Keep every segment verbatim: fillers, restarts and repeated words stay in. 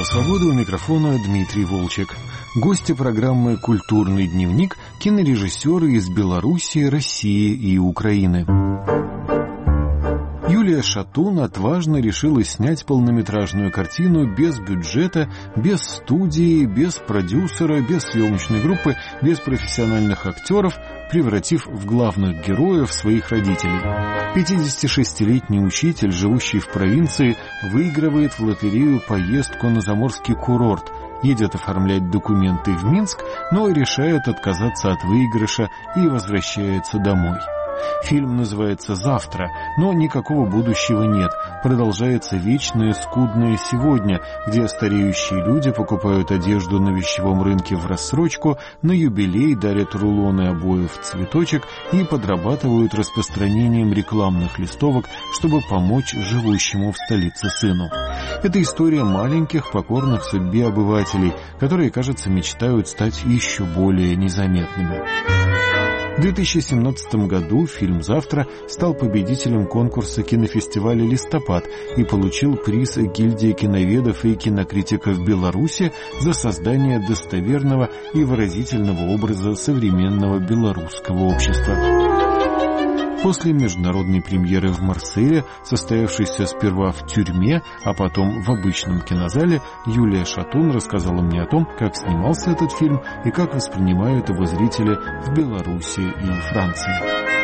Радио Свобода, у микрофона Дмитрий Волчек. Гости программы «Культурный дневник» — кинорежиссеры из Белоруссии, России и Украины. Юлия Шатун отважно решила снять полнометражную картину без бюджета, без студии, без продюсера, без съемочной группы, без профессиональных актеров, превратив в главных героев своих родителей. пятидесятишестилетний учитель, живущий в провинции, выигрывает в лотерею поездку на заморский курорт, едет оформлять документы в Минск, но решает отказаться от выигрыша и возвращается домой. Фильм называется «Завтра», но никакого будущего нет. Продолжается вечное скудное сегодня, где стареющие люди покупают одежду на вещевом рынке в рассрочку, на юбилей дарят рулоны обоев в цветочек и подрабатывают распространением рекламных листовок, чтобы помочь живущему в столице сыну. Это история маленьких, покорных судьбе обывателей, которые, кажется, мечтают стать еще более незаметными. В две тысячи семнадцатом году фильм «Завтра» стал победителем конкурса кинофестиваля «Листопад» и получил приз гильдии киноведов и кинокритиков Беларуси за создание достоверного и выразительного образа современного белорусского общества. После международной премьеры в Марселе, состоявшейся сперва в тюрьме, а потом в обычном кинозале, Юлия Шатун рассказала мне о том, как снимался этот фильм и как воспринимают его зрители в Беларуси и Франции.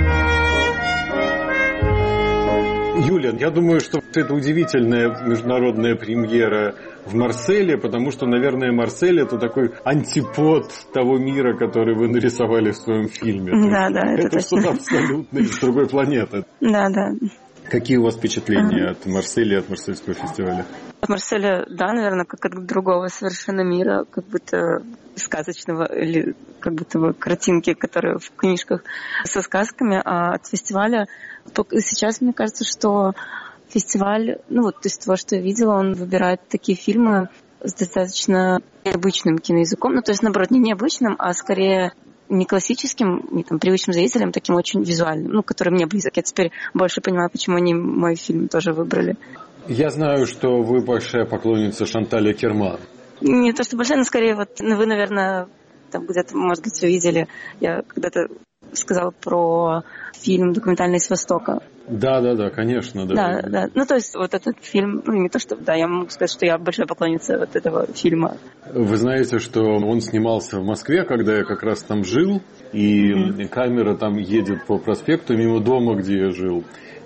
Юля, я думаю, что это удивительная международная премьера в Марселе, потому что, наверное, Марсель — это такой антипод того мира, который вы нарисовали в своем фильме. Да, да, это, это что-то абсолютно из другой планеты. Да, да. Какие у вас впечатления от Марселя и от Марсельского фестиваля? От Марселя, да, наверное, как от другого совершенно мира, как будто сказочного, или как будто бы картинки, которые в книжках со сказками, а от фестиваля только сейчас мне кажется, что фестиваль, ну вот из того, что я видела, он выбирает такие фильмы с достаточно необычным киноязыком, ну то есть, наоборот, не необычным, а скорее не классическим, не там привычным зрителям, таким очень визуальным, ну, который мне близок. Я теперь больше понимаю, почему они мой фильм тоже выбрали. Я знаю, что вы большая поклонница Шанталя Керман. Не то, что большая, но скорее вот вы, наверное, там где-то, может быть, все видели. Я когда-то сказала про фильм «Документальный с Востока». Да, да, да, конечно, да. Да, да. Ну, то есть, вот этот фильм, ну, не то, что, да, я могу сказать, что я большая поклонница вот этого фильма. Вы знаете, что он снимался в Москве, когда я как раз там жил, и mm-hmm. камера там едет по проспекту мимо дома, где я жил.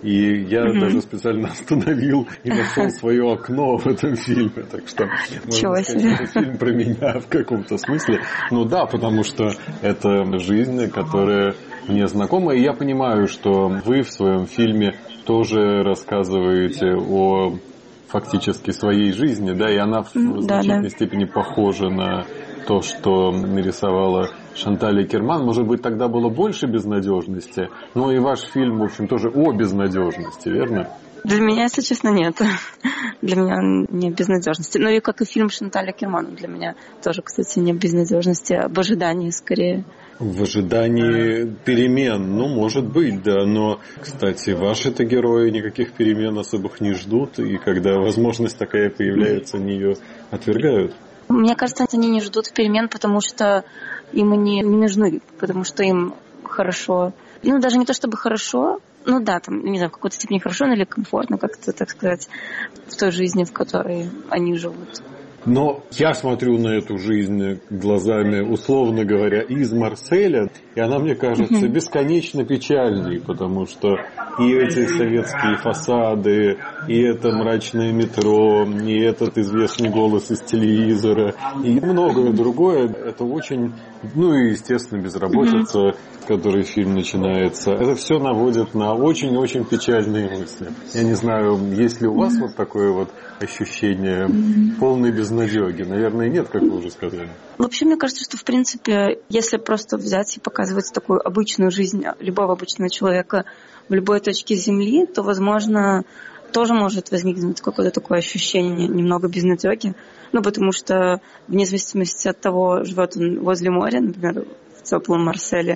И я mm-hmm. даже специально остановил и нашел свое окно в этом фильме. Так что, можно сказать, это фильм про меня в каком-то смысле. Ну да, потому что это жизнь, которая мне знакома. И я понимаю, что вы в своем фильме тоже рассказываете о фактически своей жизни, да, и она в mm, значительной да, да. степени похожа на то, что нарисовала Шанталь Керман. Может быть, тогда было больше безнадежности, но и ваш фильм, в общем, тоже о безнадежности, верно? Для меня, если честно, нет. Для меня не безнадежности. Ну и как и фильм Шанталя Кермана для меня тоже, кстати, не безнадежности, а об ожидании скорее. В ожидании перемен, ну, может быть, да, но, кстати, ваши-то герои никаких перемен особых не ждут, и когда возможность такая появляется, они ее отвергают. Мне кажется, они не ждут перемен, потому что им они не нужны, потому что им хорошо. Ну, даже не то чтобы хорошо, ну да, там, не знаю, в какой-то степени хорошо, или комфортно, как-то, так сказать, в той жизни, в которой они живут. Но я смотрю на эту жизнь глазами, условно говоря, из Марселя, и она, мне кажется, бесконечно печальной, потому что и эти советские фасады, и это мрачное метро, и этот известный голос из телевизора, и многое другое. Это очень, ну и, естественно, безработица, с которой фильм начинается. Это все наводит на очень-очень печальные мысли. Я не знаю, есть ли у вас вот такое вот ощущение полной безнадёги? Наверное, нет, как вы уже сказали. Вообще, мне кажется, что, в принципе, если просто взять и показывать такую обычную жизнь любого обычного человека в любой точке Земли, то, возможно, тоже может возникнуть какое-то такое ощущение немного безнадёги. Ну, потому что, вне зависимости от того, живет он возле моря, например, в теплом Марселе,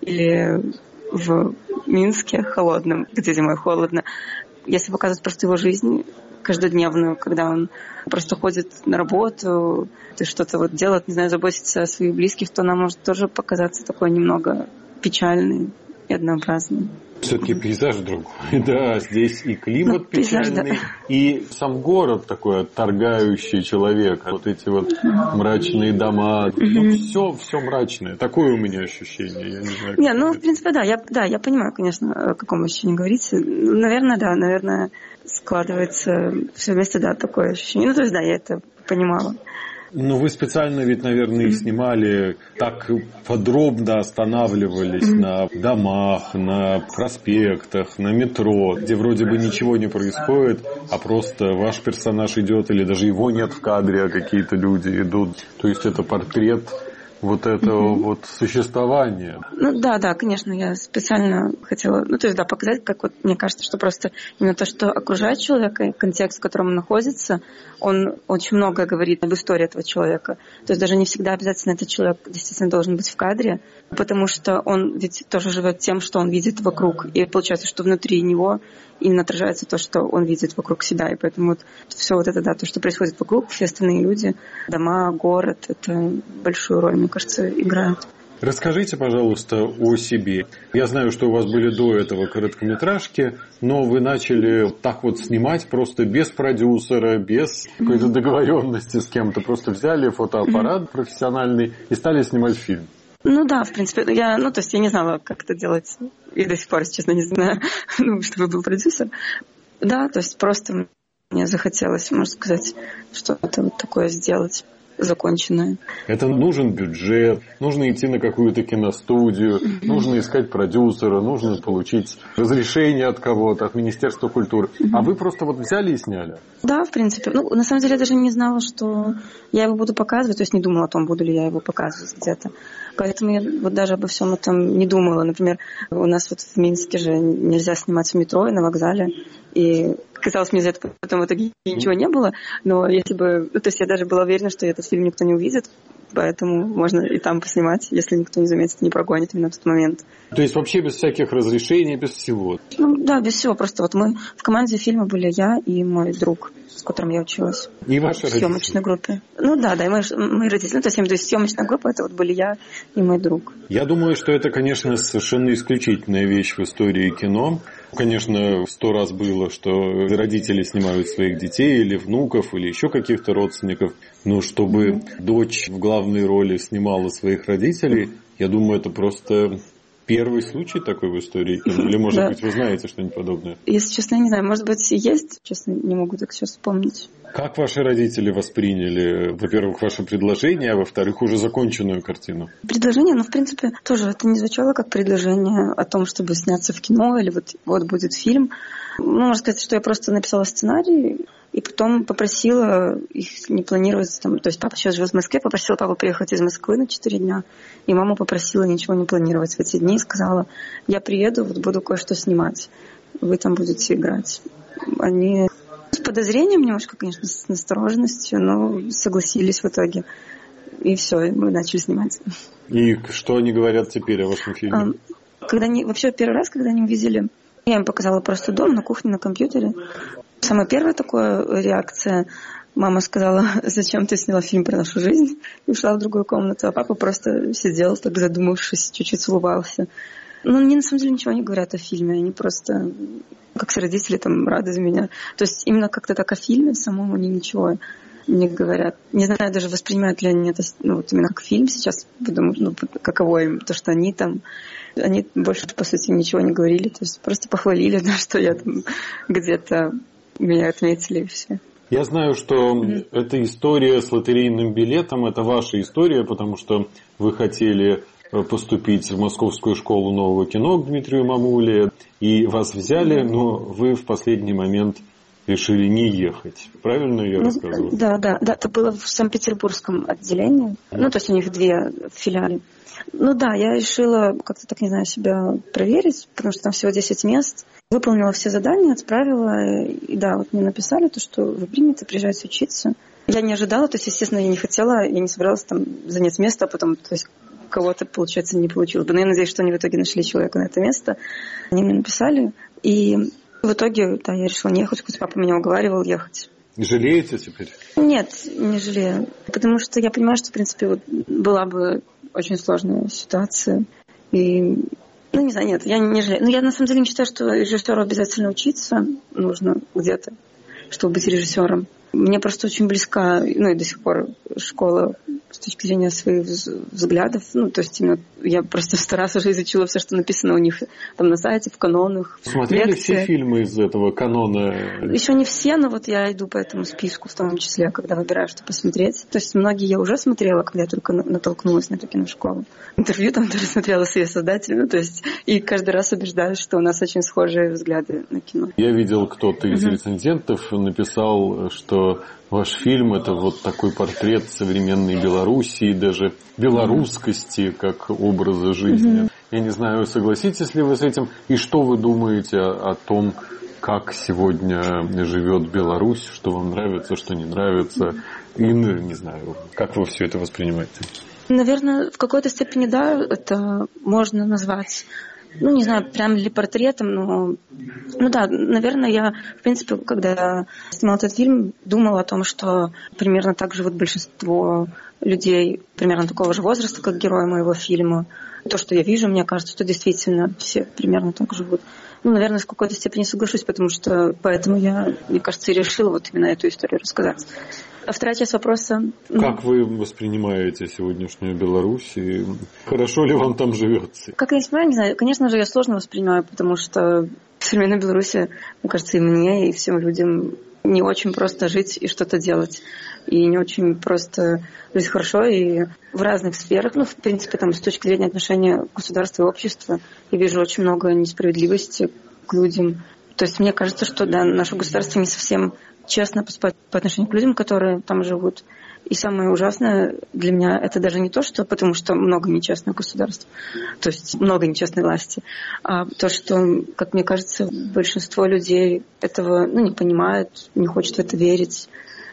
или в Минске холодном, где зимой холодно, если показывать просто его жизнь, каждодневную, когда он просто ходит на работу, и что-то вот делает, не знаю, заботится о своих близких, то она может тоже показаться такой немного печальной и однообразной. Все-таки пейзаж другой, да, здесь и климат ну, пейзаж, печальный, да. И сам город такой отторгающий человека, вот эти вот мрачные дома, mm-hmm. ну, все, все мрачное, такое у меня ощущение, я не знаю. Не, ну, в принципе, да, я, да, я понимаю, конечно, о каком ощущении говорите, наверное, да, наверное, складывается все вместе, да, такое ощущение, ну, то есть, да, я это понимала. Ну, вы специально ведь, наверное, mm-hmm. снимали, так подробно останавливались mm-hmm. на домах, на проспектах, на метро, где вроде бы ничего не происходит, а просто ваш персонаж идет, или даже его нет в кадре, а какие-то люди идут. То есть это портрет вот этого mm-hmm. вот существования. Ну да, да, конечно, я специально хотела, ну то есть да, показать, как вот мне кажется, что просто именно то, что окружает человека, контекст, в котором он находится, он очень многое говорит об истории этого человека. То есть даже не всегда обязательно этот человек действительно должен быть в кадре, потому что он ведь тоже живет тем, что он видит вокруг. И получается, что внутри него именно отражается то, что он видит вокруг себя. И поэтому вот все вот это, да, то, что происходит вокруг, все остальные люди, дома, город, это большую роль, мне кажется, играют. Расскажите, пожалуйста, о себе. Я знаю, что у вас были до этого короткометражки, но вы начали так вот снимать просто без продюсера, без какой-то договоренности с кем-то. Просто взяли фотоаппарат профессиональный и стали снимать фильм. Ну да, в принципе, я, ну то есть я не знала, как это делать. И до сих пор, честно, не знаю, ну, чтобы был продюсер. Да, то есть просто мне захотелось, можно сказать, что-то вот такое сделать. Законченное. Это нужен бюджет, нужно идти на какую-то киностудию, mm-hmm. нужно искать продюсера, нужно получить разрешение от кого-то, от Министерства культуры. Mm-hmm. А вы просто вот взяли и сняли? Да, в принципе. Ну, на самом деле, я даже не знала, что я его буду показывать, то есть не думала о том, буду ли я его показывать где-то. Поэтому я вот даже обо всем этом не думала. Например, у нас вот в Минске же нельзя снимать в метро и на вокзале. И казалось мне, за это потом в итоге ничего не было. Но если бы... Ну, то есть я даже была уверена, что этот фильм никто не увидит. Поэтому можно и там поснимать, если никто не заметит, не прогонит именно в тот момент. То есть вообще без всяких разрешений, без всего? Ну да, без всего. Просто вот мы в команде фильма были я и мой друг, с которым я училась. И ваши родители? В съемочной группе. Ну да, да, и мои, мои родители. Ну, то есть, я имею в виду, съемочная группа, это вот были я и мой друг. Я думаю, что это, конечно, совершенно исключительная вещь в истории кино. Конечно, сто раз было, что родители снимают своих детей или внуков, или еще каких-то родственников. Но чтобы mm-hmm. дочь в главной роли снимала своих родителей, я думаю, это просто первый случай такой в истории кино. Или, может да. быть, вы знаете что-нибудь подобное? Если честно, я не знаю. Может быть, и есть. Честно, не могу так сейчас вспомнить. Как ваши родители восприняли, во-первых, ваше предложение, а во-вторых, уже законченную картину? Предложение, ну, в принципе, тоже это не звучало как предложение о том, чтобы сняться в кино, или вот, вот будет фильм. Ну, можно сказать, что я просто написала сценарий, и потом попросила их не планировать. Там, то есть папа сейчас живет в Москве, попросила папу приехать из Москвы на четыре дня, и мама попросила ничего не планировать в эти дни, и сказала, я приеду, вот буду кое-что снимать, вы там будете играть. Они... С подозрением немножко, конечно, с настороженностью, но согласились в итоге. И все, и мы начали снимать. И что они говорят теперь о вашем фильме? Когда они, вообще первый раз, когда они увидели, я им показала просто дом на кухне, на компьютере. Самая первая такая реакция, мама сказала, зачем ты сняла фильм про нашу жизнь, и ушла в другую комнату. А папа просто сидел, так задумавшись, чуть-чуть улыбался. Ну, мне на самом деле ничего не говорят о фильме, они просто... как все родители там рады за меня. То есть именно как-то так о фильме самому они ничего не говорят. Не знаю, даже воспринимают ли они это, ну, вот именно как фильм сейчас, потому ну, каково им то, что они там, они больше, по сути, ничего не говорили, то есть просто похвалили, да, что я там где-то меня отметили и все. Я знаю, что mm-hmm. эта история с лотерейным билетом, это ваша история, потому что вы хотели поступить в Московскую школу нового кино к Дмитрию Мамуле, и вас взяли, но вы в последний момент решили не ехать. Правильно я ну, рассказываю? Да, да, да, это было в Санкт-Петербургском отделении. Ну, то есть у них две филиалы. Ну да, я решила как-то так, не знаю, себя проверить, потому что там всего десять мест. Выполнила все задания, отправила, и да, вот мне написали то, что вы приняты, приезжайте учиться. Я не ожидала, то есть, естественно, я не хотела, я не собиралась там занять место, а потом, то есть, кого-то, получается, не получилось бы. Но я надеюсь, что они в итоге нашли человека на это место. Они мне написали. И В итоге, да, я решила не ехать, хоть папа меня уговаривал ехать. Жалеете теперь? Нет, не жалею. Потому что я понимаю, что, в принципе, вот была бы очень сложная ситуация. И, ну, не знаю, нет, я не жалею. Но я, на самом деле, не считаю, что режиссеру обязательно учиться нужно где-то, чтобы быть режиссером. Мне просто очень близка, ну, и до сих пор школа с точки зрения своих взглядов. Ну, то есть именно я просто сто раз уже изучила все, что написано у них там на сайте, в канонах. Смотрели лекции. Все фильмы из этого канона? Еще не все, но вот я иду по этому списку, в том числе, когда выбираю, что посмотреть. То есть многие я уже смотрела, когда я только натолкнулась на эту киношколу. Интервью там тоже смотрела с ее создателями. То есть и каждый раз убеждаюсь, что у нас очень схожие взгляды на кино. Я видел, кто-то из угу. рецензентов написал, что ваш фильм — это вот такой портрет современной Белоруссии, даже белорусскости как образа жизни. Mm-hmm. Я не знаю, согласитесь ли вы с этим, и что вы думаете о, о том, как сегодня живет Беларусь, что вам нравится, что не нравится, и, ну, не знаю, как вы все это воспринимаете? Наверное, в какой-то степени, да, это можно назвать, ну, не знаю, прям ли портретом, но, ну да, наверное, я, в принципе, когда снимала этот фильм, думала о том, что примерно так живут большинство людей примерно такого же возраста, как герои моего фильма. То, что я вижу, мне кажется, что действительно все примерно так живут. Ну, наверное, в какой-то степени соглашусь, потому что поэтому я, мне кажется, и решила вот именно эту историю рассказать. А вторая часть вопроса... Как вы воспринимаете сегодняшнюю Беларусь? И хорошо ли вам там живется? Как я не понимаю, не знаю. Конечно же, я сложно воспринимаю, потому что в современной Беларуси, мне кажется, и мне, и всем людям не очень просто жить и что-то делать. И не очень просто жить хорошо. И в разных сферах, ну, в принципе, там, с точки зрения отношения государства и общества, я вижу очень много несправедливости к людям. То есть мне кажется, что, да, наше государство не совсем честно поступает по отношению к людям, которые там живут. И самое ужасное для меня это даже не то, что потому что много нечестных государств, то есть много нечестной власти, а то, что, как мне кажется, большинство людей этого, ну, не понимают, не хочет в это верить.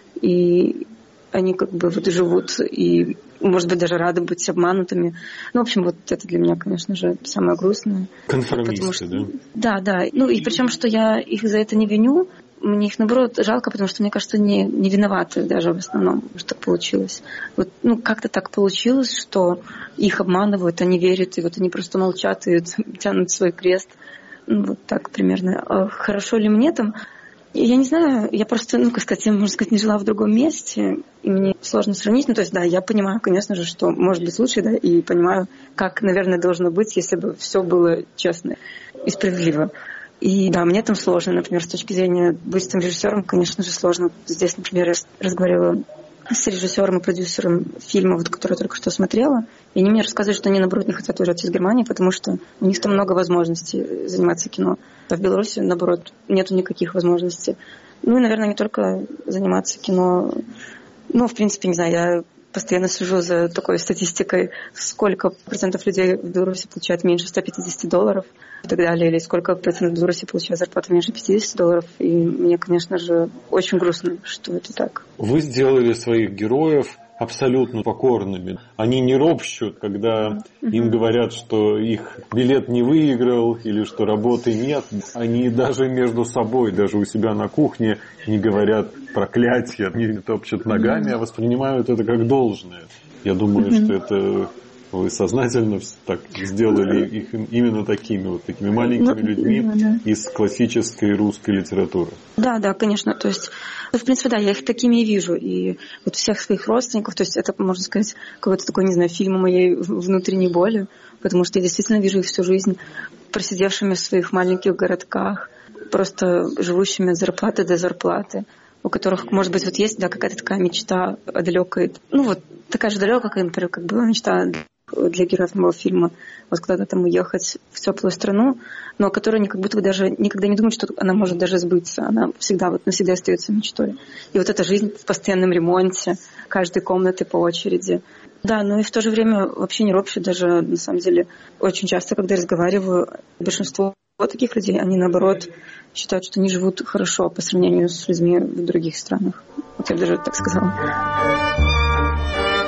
И они как бы вот живут и, может быть, даже рады быть обманутыми. Ну, в общем, вот это для меня, конечно же, самое грустное. Конформисты, что, да? Да, да. Ну, и причем, что я их за это не виню, мне их, наоборот, жалко, потому что, мне кажется, не, не виноваты даже в основном, что так получилось. Вот, ну, как-то так получилось, что их обманывают, они верят, и вот они просто молчат и тянут свой крест. Ну, вот так примерно. А хорошо ли мне там? Я не знаю, я просто, ну, как сказать, я, можно сказать, не жила в другом месте, и мне сложно сравнить. Ну, то есть, да, я понимаю, конечно же, что может быть лучше, да, и понимаю, как, наверное, должно быть, если бы все было честно и справедливо. И да, мне там сложно, например, с точки зрения быть там режиссером, конечно же, сложно. Здесь, например, я разговаривала с режиссером и продюсером фильма, вот, который я только что смотрела, и они мне рассказывают, что они, наоборот, не хотят уезжать из Германии, потому что у них там много возможностей заниматься кино. А в Беларуси, наоборот, нету никаких возможностей. Ну и, наверное, не только заниматься кино. Ну, в принципе, не знаю, я постоянно слежу за такой статистикой, сколько процентов людей в Беларуси получают меньше ста пятидесяти долларов и так далее, или сколько процентов в Беларуси получают зарплату меньше пятидесяти долларов. И мне, конечно же, очень грустно, что это так. Вы сделали своих героев абсолютно покорными. Они не ропщут, когда uh-huh. им говорят, что их билет не выиграл или что работы нет. Они даже между собой, даже у себя на кухне не говорят проклятия, не топчут ногами, uh-huh. а воспринимают это как должное. Я думаю, uh-huh. что это вы сознательно так сделали их именно такими, вот такими маленькими людьми да. из классической русской литературы. Да, да, конечно. То есть, в принципе, да, я их такими и вижу. И вот всех своих родственников, то есть это, можно сказать, какой-то такой, не знаю, фильм о моей внутренней боли, потому что я действительно вижу их всю жизнь просидевшими в своих маленьких городках, просто живущими от зарплаты до зарплаты, у которых, может быть, вот есть, да, какая-то такая мечта о далекой, ну вот такая же далекая, как, например, как была мечта для героев моего фильма, вот куда-то там уехать в теплую страну, но которая как будто бы даже никогда не думает, что она может даже сбыться. Она всегда вот навсегда остается мечтой. И вот эта жизнь в постоянном ремонте, каждой комнаты по очереди. Да, но и в то же время вообще не ропщу даже, на самом деле, очень часто, когда я разговариваю, большинство таких людей, они наоборот считают, что они живут хорошо по сравнению с людьми в других странах. Вот я даже так сказала. Вы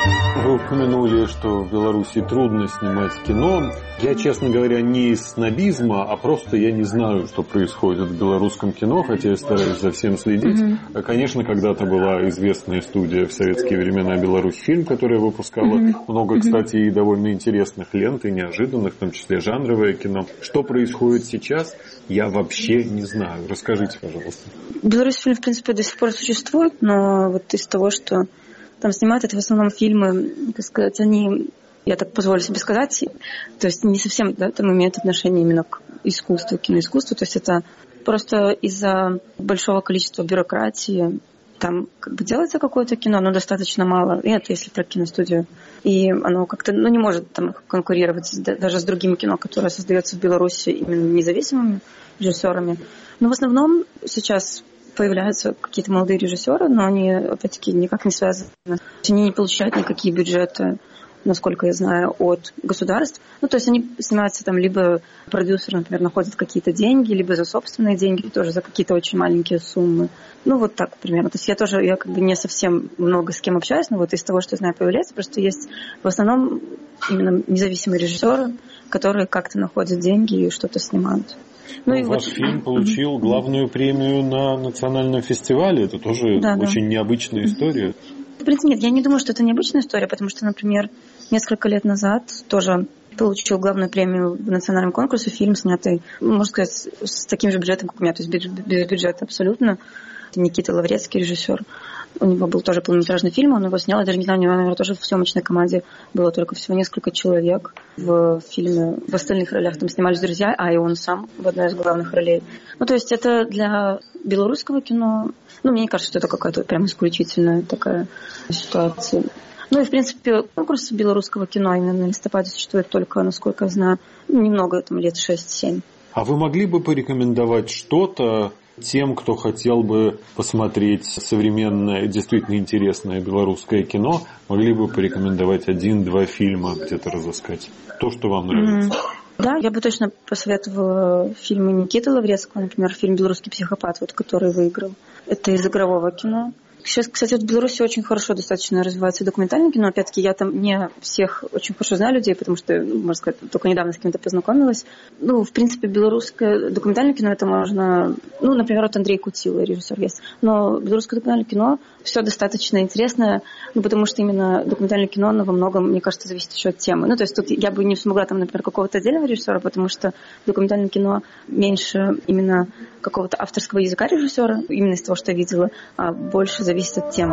Вы упомянули, что в Беларуси трудно снимать кино. Я, честно говоря, не из снобизма, а просто я не знаю, что происходит в белорусском кино, хотя я стараюсь за всем следить. Mm-hmm. Конечно, когда-то была известная студия в советские времена «Беларусьфильм», которая выпускала mm-hmm. много, кстати, и довольно интересных лент, и неожиданных, в том числе жанровое кино. Что происходит сейчас, я вообще не знаю. Расскажите, пожалуйста. «Беларусьфильм», в принципе, до сих пор существует, но вот из того, что там снимают, это в основном фильмы, так сказать, они, я так позволю себе сказать, то есть не совсем, да, там имеют отношение именно к искусству, к киноискусству, то есть это просто из-за большого количества бюрократии там как бы делается какое-то кино, но достаточно мало, и это если про киностудию, и оно как-то, ну, не может там конкурировать даже с другим кино, которое создается в Беларуси именно независимыми режиссерами. Но в основном сейчас появляются какие-то молодые режиссеры, но они, опять-таки, никак не связаны. Они не получают никакие бюджеты, насколько я знаю, от государств. Ну, то есть они снимаются там, либо продюсеры, например, находят какие-то деньги, либо за собственные деньги, тоже за какие-то очень маленькие суммы. Ну, вот так примерно. То есть я тоже, я как бы не совсем много с кем общаюсь, но вот из того, что я знаю, появляется, просто есть в основном именно независимые режиссеры, которые как-то находят деньги и что-то снимают. Ну, и ваш вот... фильм получил главную премию на национальном фестивале. Это тоже да, очень да. необычная история. В принципе, нет, я не думаю, что это необычная история, потому что, например, несколько лет назад тоже получил главную премию в национальном конкурсе фильм, снятый, можно сказать, с таким же бюджетом, как у меня, то есть без бюджета абсолютно. Это Никита Лаврецкий, режиссер. У него был тоже полнометражный фильм, он его снял, я даже не знаю, у него, наверное, тоже в съемочной команде было только всего несколько человек в фильме. В остальных ролях там снимались друзья, а и он сам в одной из главных ролей. Ну, то есть это для белорусского кино, ну, мне не кажется, что это какая-то прям исключительная такая ситуация. Ну и, в принципе, конкурс белорусского кино именно на листопаде существует только, насколько я знаю, немного, там, лет шесть-семь. А вы могли бы порекомендовать что-то тем, кто хотел бы посмотреть современное, действительно интересное белорусское кино, могли бы порекомендовать один-два фильма где-то разыскать? То, что вам нравится. Mm-hmm. Да, я бы точно посоветовала фильмы Никиты Лаврецкого, например, фильм «Белорусский психопат», вот, который выиграл. Это из игрового кино. Сейчас, кстати, вот в Беларуси очень хорошо достаточно развивается документальное кино. Опять-таки, я там не всех очень хорошо знаю людей, потому что, ну, можно сказать, только недавно с кем-то познакомилась. Ну, в принципе, белорусское документальное кино, это можно... Ну, например, вот Андрей Кутила, режиссер есть. Но белорусское документальное кино все достаточно интересное, ну, потому что именно документальное кино, оно во многом, мне кажется, зависит еще от темы. Ну, то есть тут я бы не смогла, там, например, какого-то отдельного режиссера, потому что в документальном кино меньше именно какого-то авторского языка режиссера, именно из того, что я видела, а больше зависит от темы.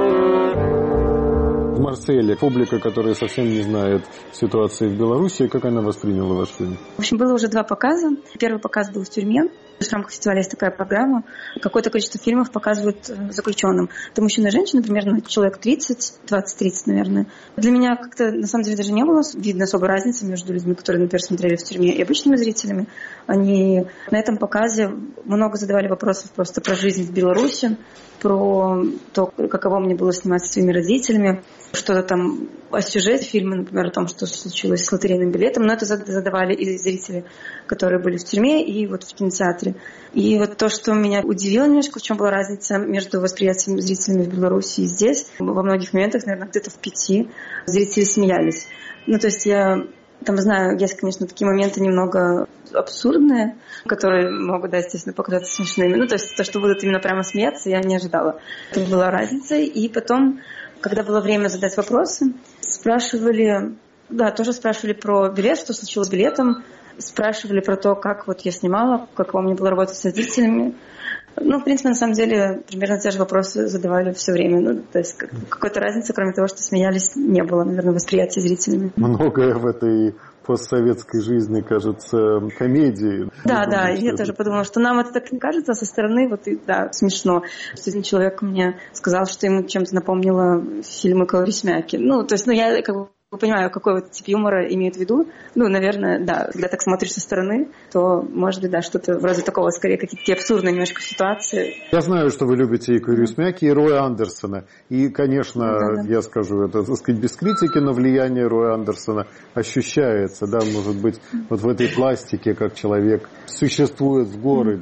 В Марселе публика, которая совсем не знает ситуации в Беларуси, как она восприняла ваш фильм? В общем, было уже два показа. Первый показ был в тюрьме. В рамках фестиваля есть такая программа. Какое-то количество фильмов показывают заключенным. Это мужчина и женщина, примерно человек тридцать, двадцать-тридцать, наверное. Для меня как-то, на самом деле, даже не было видно особой разницы между людьми, которые, например, смотрели в тюрьме, и обычными зрителями. Они на этом показе много задавали вопросов просто про жизнь в Беларуси, про то, каково мне было снимать со своими родителями, что-то там о сюжете фильма, например, о том, что случилось с лотерейным билетом. Но это задавали и зрители, которые были в тюрьме, и вот в кинотеатре. И вот то, что меня удивило немножко, в чем была разница между восприятием зрителями в Беларуси и здесь. Во многих моментах, наверное, где-то в пяти зрители смеялись. Ну, то есть я там знаю, есть, конечно, такие моменты немного абсурдные, которые могут, да, естественно, показаться смешными. Ну, то есть то, что будут именно прямо смеяться, я не ожидала. Это была разница. И потом, когда было время задать вопросы, спрашивали, да, тоже спрашивали про билет, что случилось с билетом, спрашивали про то, как вот я снимала, каково мне было работать с родителями. Ну, в принципе, на самом деле, примерно те же вопросы задавали все время. Ну, то есть какой-то разницы, кроме того, что смеялись, не было, наверное, восприятия зрителями. Многое в этой постсоветской жизни кажется комедией. Да, да, я это... тоже подумала, что нам это так не кажется, а со стороны вот, и, да, смешно. Один человек мне сказал, что ему чем-то напомнило фильмы Колорисмяки. Ну, то есть, ну, я как бы понимаю, какой вот тип юмора имеет в виду. Ну, наверное, да, когда так смотришь со стороны, то, может быть, да, что-то вроде такого, скорее, какие-то абсурдные немножко ситуации. Я знаю, что вы любите и Колорисмяки, и Роя Андерсона. И, конечно, да, да. я скажу это, так сказать, без критики, но влияние Роя Андерсона ощущается, да, может быть, вот в этой пластике, как человек существует в городе.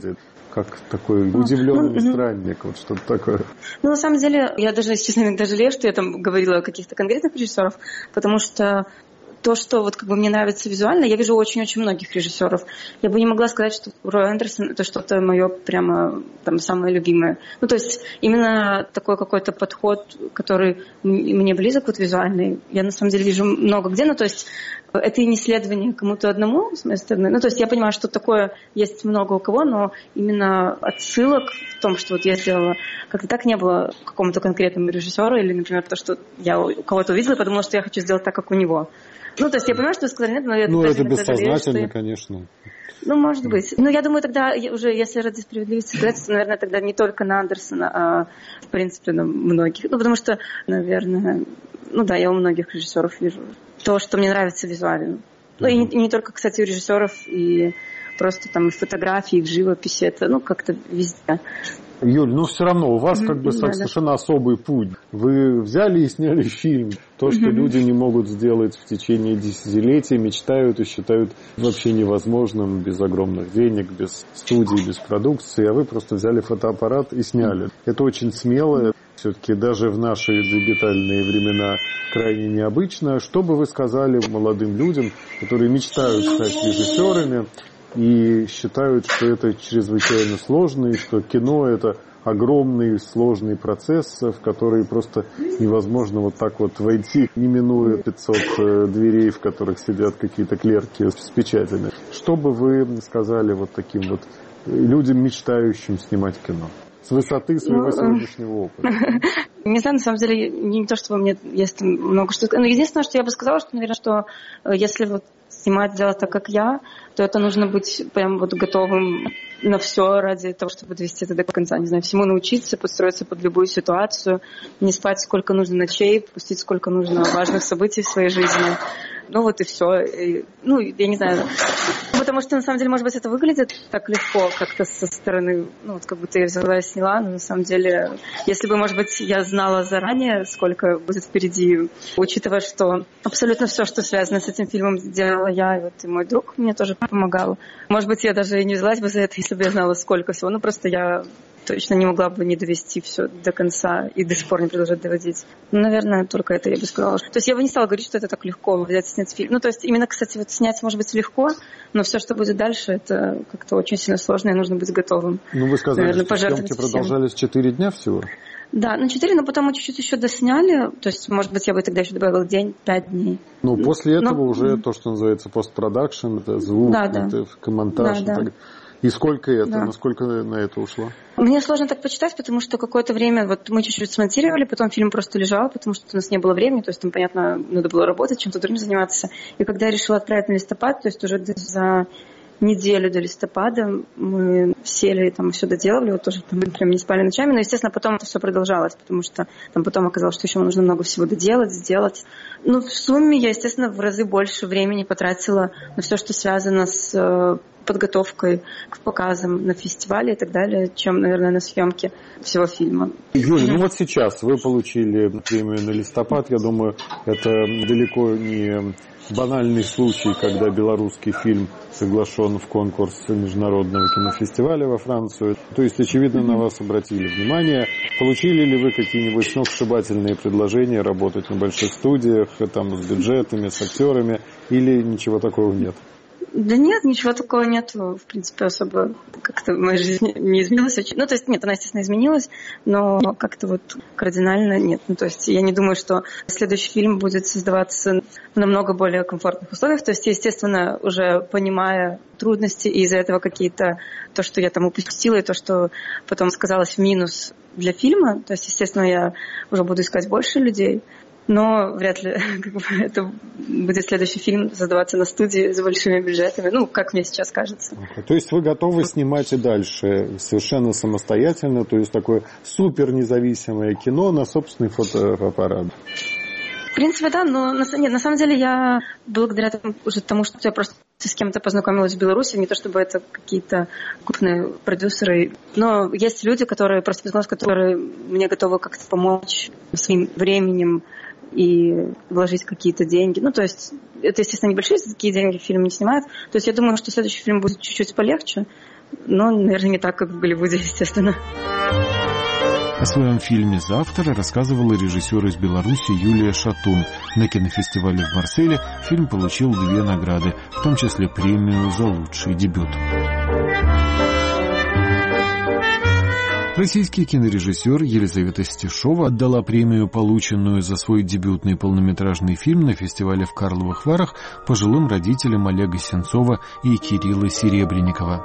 как такой удивленный ну, странник, вот что-то такое. Ну, на самом деле, я даже, честно, иногда жалею, что я там говорила о каких-то конкретных режиссеров, потому что то, что вот как бы мне нравится визуально, я вижу очень-очень многих режиссеров. Я бы не могла сказать, что Рой Андерсон это что-то мое прямо там самое любимое. Ну, то есть именно такой какой-то подход, который мне близок, вот визуальный, я на самом деле вижу много где, ну, то есть это и не следование кому-то одному, с моей стороны. Ну, то есть я понимаю, что такое есть много у кого, но именно отсылок в том, что вот я сделала, как-то так не было какому-то конкретному режиссеру, или, например, то, что я у кого-то увидела, подумала, что я хочу сделать так, как у него. Ну, то есть я понимаю, что вы сказали нет, но я ну, это бессознательно, жалею, что... конечно. Ну, может быть. Но я думаю, тогда уже, если ради справедливости сказать, то, наверное, тогда не только на Андерсона, а, в принципе, на многих. Ну, потому что, наверное, ну да, я у многих режиссеров вижу то, что мне нравится визуально. Ну, и не, и не только, кстати, у режиссеров, и просто там и в фотографии, и в живописи, это, ну, как-то везде. Юль, ну все равно у вас mm-hmm. как бы mm-hmm. совершенно особый путь. Вы взяли и сняли фильм. То, что mm-hmm. люди не могут сделать в течение десятилетий, мечтают и считают вообще невозможным без огромных денег, без студий, без продукции. А вы просто взяли фотоаппарат и сняли. Mm-hmm. Это очень смело. Все-таки даже в наши дигитальные времена крайне необычно. Что бы вы сказали молодым людям, которые мечтают стать режиссерами, и считают, что это чрезвычайно сложно, и что кино – это огромный сложный процесс, в который просто невозможно вот так вот войти, не минуя пятьсот дверей, в которых сидят какие-то клерки с печатями. Что бы вы сказали вот таким вот людям, мечтающим снимать кино? С высоты своего ну, сегодняшнего опыта. Не знаю, на самом деле, не то, что у меня есть много что сказать. Но единственное, что я бы сказала, что, наверное, что если вот снимать, делать так, как я, то это нужно быть прям вот готовым на все ради того, чтобы довести это до конца. Не знаю, всему научиться, подстроиться под любую ситуацию, не спать сколько нужно ночей, пустить сколько нужно важных событий в своей жизни. Ну вот и все. И, ну, я не знаю. Потому что, на самом деле, может быть, это выглядит так легко как-то со стороны, ну, вот как будто я взяла и сняла, но на самом деле, если бы, может быть, я знала заранее, сколько будет впереди, учитывая, что абсолютно все, что связано с этим фильмом, сделала я, и вот и мой друг мне тоже помогал. Может быть, я даже и не взялась бы за это, если бы я знала, сколько всего, ну, просто я точно не могла бы не довести все до конца и до сих пор не продолжать доводить. Ну, наверное, только это я бы сказала. То есть я бы не стала говорить, что это так легко взять и снять фильм. Ну, то есть именно, кстати, вот снять может быть легко, но все, что будет дальше, это как-то очень сильно сложно, и нужно быть готовым. Ну, вы сказали, наверное, что съемки продолжались четыре дня всего? Да, ну четыре, но потом мы чуть-чуть еще досняли. То есть, может быть, я бы тогда еще добавила день, пять дней. Ну, после этого но... уже то, что называется постпродакшн, это звук, да, да. это монтаж. Да, да. Так... И сколько это? Да. Насколько на это ушло? Мне сложно так почитать, потому что какое-то время вот мы чуть-чуть смонтировали, потом фильм просто лежал, потому что у нас не было времени, то есть там, понятно, надо было работать, чем-то другим заниматься. И когда я решила отправить на листопад, то есть уже за неделю до листопада мы сели и там все доделывали, вот тоже там прям не спали ночами, но, естественно, потом это все продолжалось, потому что там потом оказалось, что еще нужно много всего доделать, сделать. Ну, в сумме я, естественно, в разы больше времени потратила на все, что связано с подготовкой к показам на фестивале и так далее, чем, наверное, на съемке всего фильма. Юля, ну вот сейчас вы получили премию на листопад, я думаю, это далеко не банальный случай, когда белорусский фильм приглашен в конкурс международного кинофестиваля во Францию. То есть, очевидно, на вас обратили внимание. Получили ли вы какие-нибудь сногсшибательные предложения работать на больших студиях, там, с бюджетами, с актерами, или ничего такого нет? Да нет, ничего такого нет. В принципе, особо как-то в моей жизни не изменилось. Ну, то есть, нет, она, естественно, изменилась, но как-то вот кардинально нет. Ну, то есть, я не думаю, что следующий фильм будет создаваться в намного более комфортных условиях. То есть, естественно, уже понимая трудности и из-за этого какие-то, то, что я там упустила, и то, что потом сказалось в минус для фильма. То есть, естественно, я уже буду искать больше людей. Но вряд ли как бы, это будет следующий фильм создаваться на студии с большими бюджетами, ну, как мне сейчас кажется. Okay. То есть вы готовы снимать и дальше совершенно самостоятельно, то есть такое супер независимое кино на собственный фотоаппарат? В принципе, да, но на, нет, на самом деле я благодаря тому, уже тому, что я просто с кем-то познакомилась в Беларуси, не то чтобы это какие-то крупные продюсеры, но есть люди, которые просто познакомились, которые мне готовы как-то помочь своим временем и вложить какие-то деньги. Ну, то есть, это, естественно, небольшие такие деньги фильм не снимают. То есть, я думаю, что следующий фильм будет чуть-чуть полегче, Но, наверное, не так, как в Голливуде, естественно. О своем фильме «Завтра» рассказывала режиссер из Беларуси Юлия Шатун. На кинофестивале в Марселе фильм получил две награды, в том числе премию за лучший дебют. Российский кинорежиссер Елизавета Стешова отдала премию, полученную за свой дебютный полнометражный фильм на фестивале в Карловых Варах, пожилым родителям Олега Сенцова и Кирилла Серебренникова.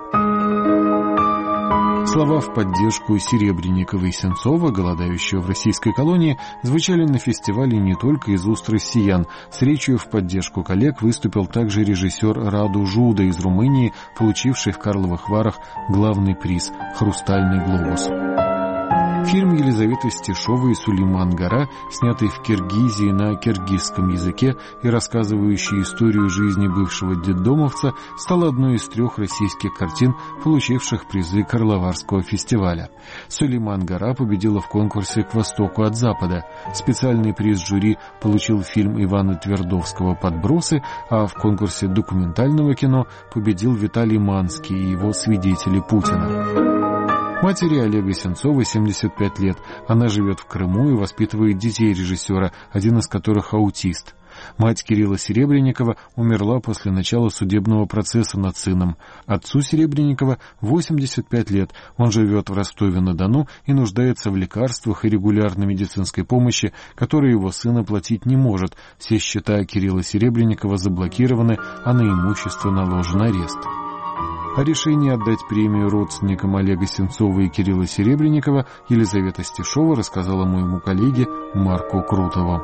Слова в поддержку Серебренникова и Сенцова, голодающего в российской колонии, звучали на фестивале не только из уст россиян. С речью в поддержку коллег выступил также режиссер Раду Жуда из Румынии, получивший в Карловых Варах главный приз «Хрустальный глобус». Фильм Елизаветы Стешовой «Сулейман Гора», снятый в Киргизии на киргизском языке и рассказывающий историю жизни бывшего детдомовца, стал одной из трех российских картин, получивших призы Карловарского фестиваля. «Сулейман Гора» победила в конкурсе «К востоку от запада». Специальный приз жюри получил фильм Ивана Твердовского «Подбросы», а в конкурсе документального кино победил Виталий Манский и его «Свидетели Путина». Матери Олега Сенцова семьдесят пять лет. Она живет в Крыму и воспитывает детей режиссера, один из которых аутист. Мать Кирилла Серебренникова умерла после начала судебного процесса над сыном. Отцу Серебренникова восемьдесят пять лет. Он живет в Ростове-на-Дону и нуждается в лекарствах и регулярной медицинской помощи, которые его сын оплатить не может. Все счета Кирилла Серебренникова заблокированы, а на имущество наложен арест. О решении отдать премию родственникам Олега Сенцова и Кирилла Серебренникова Елизавета Стешова рассказала моему коллеге Марку Крутову.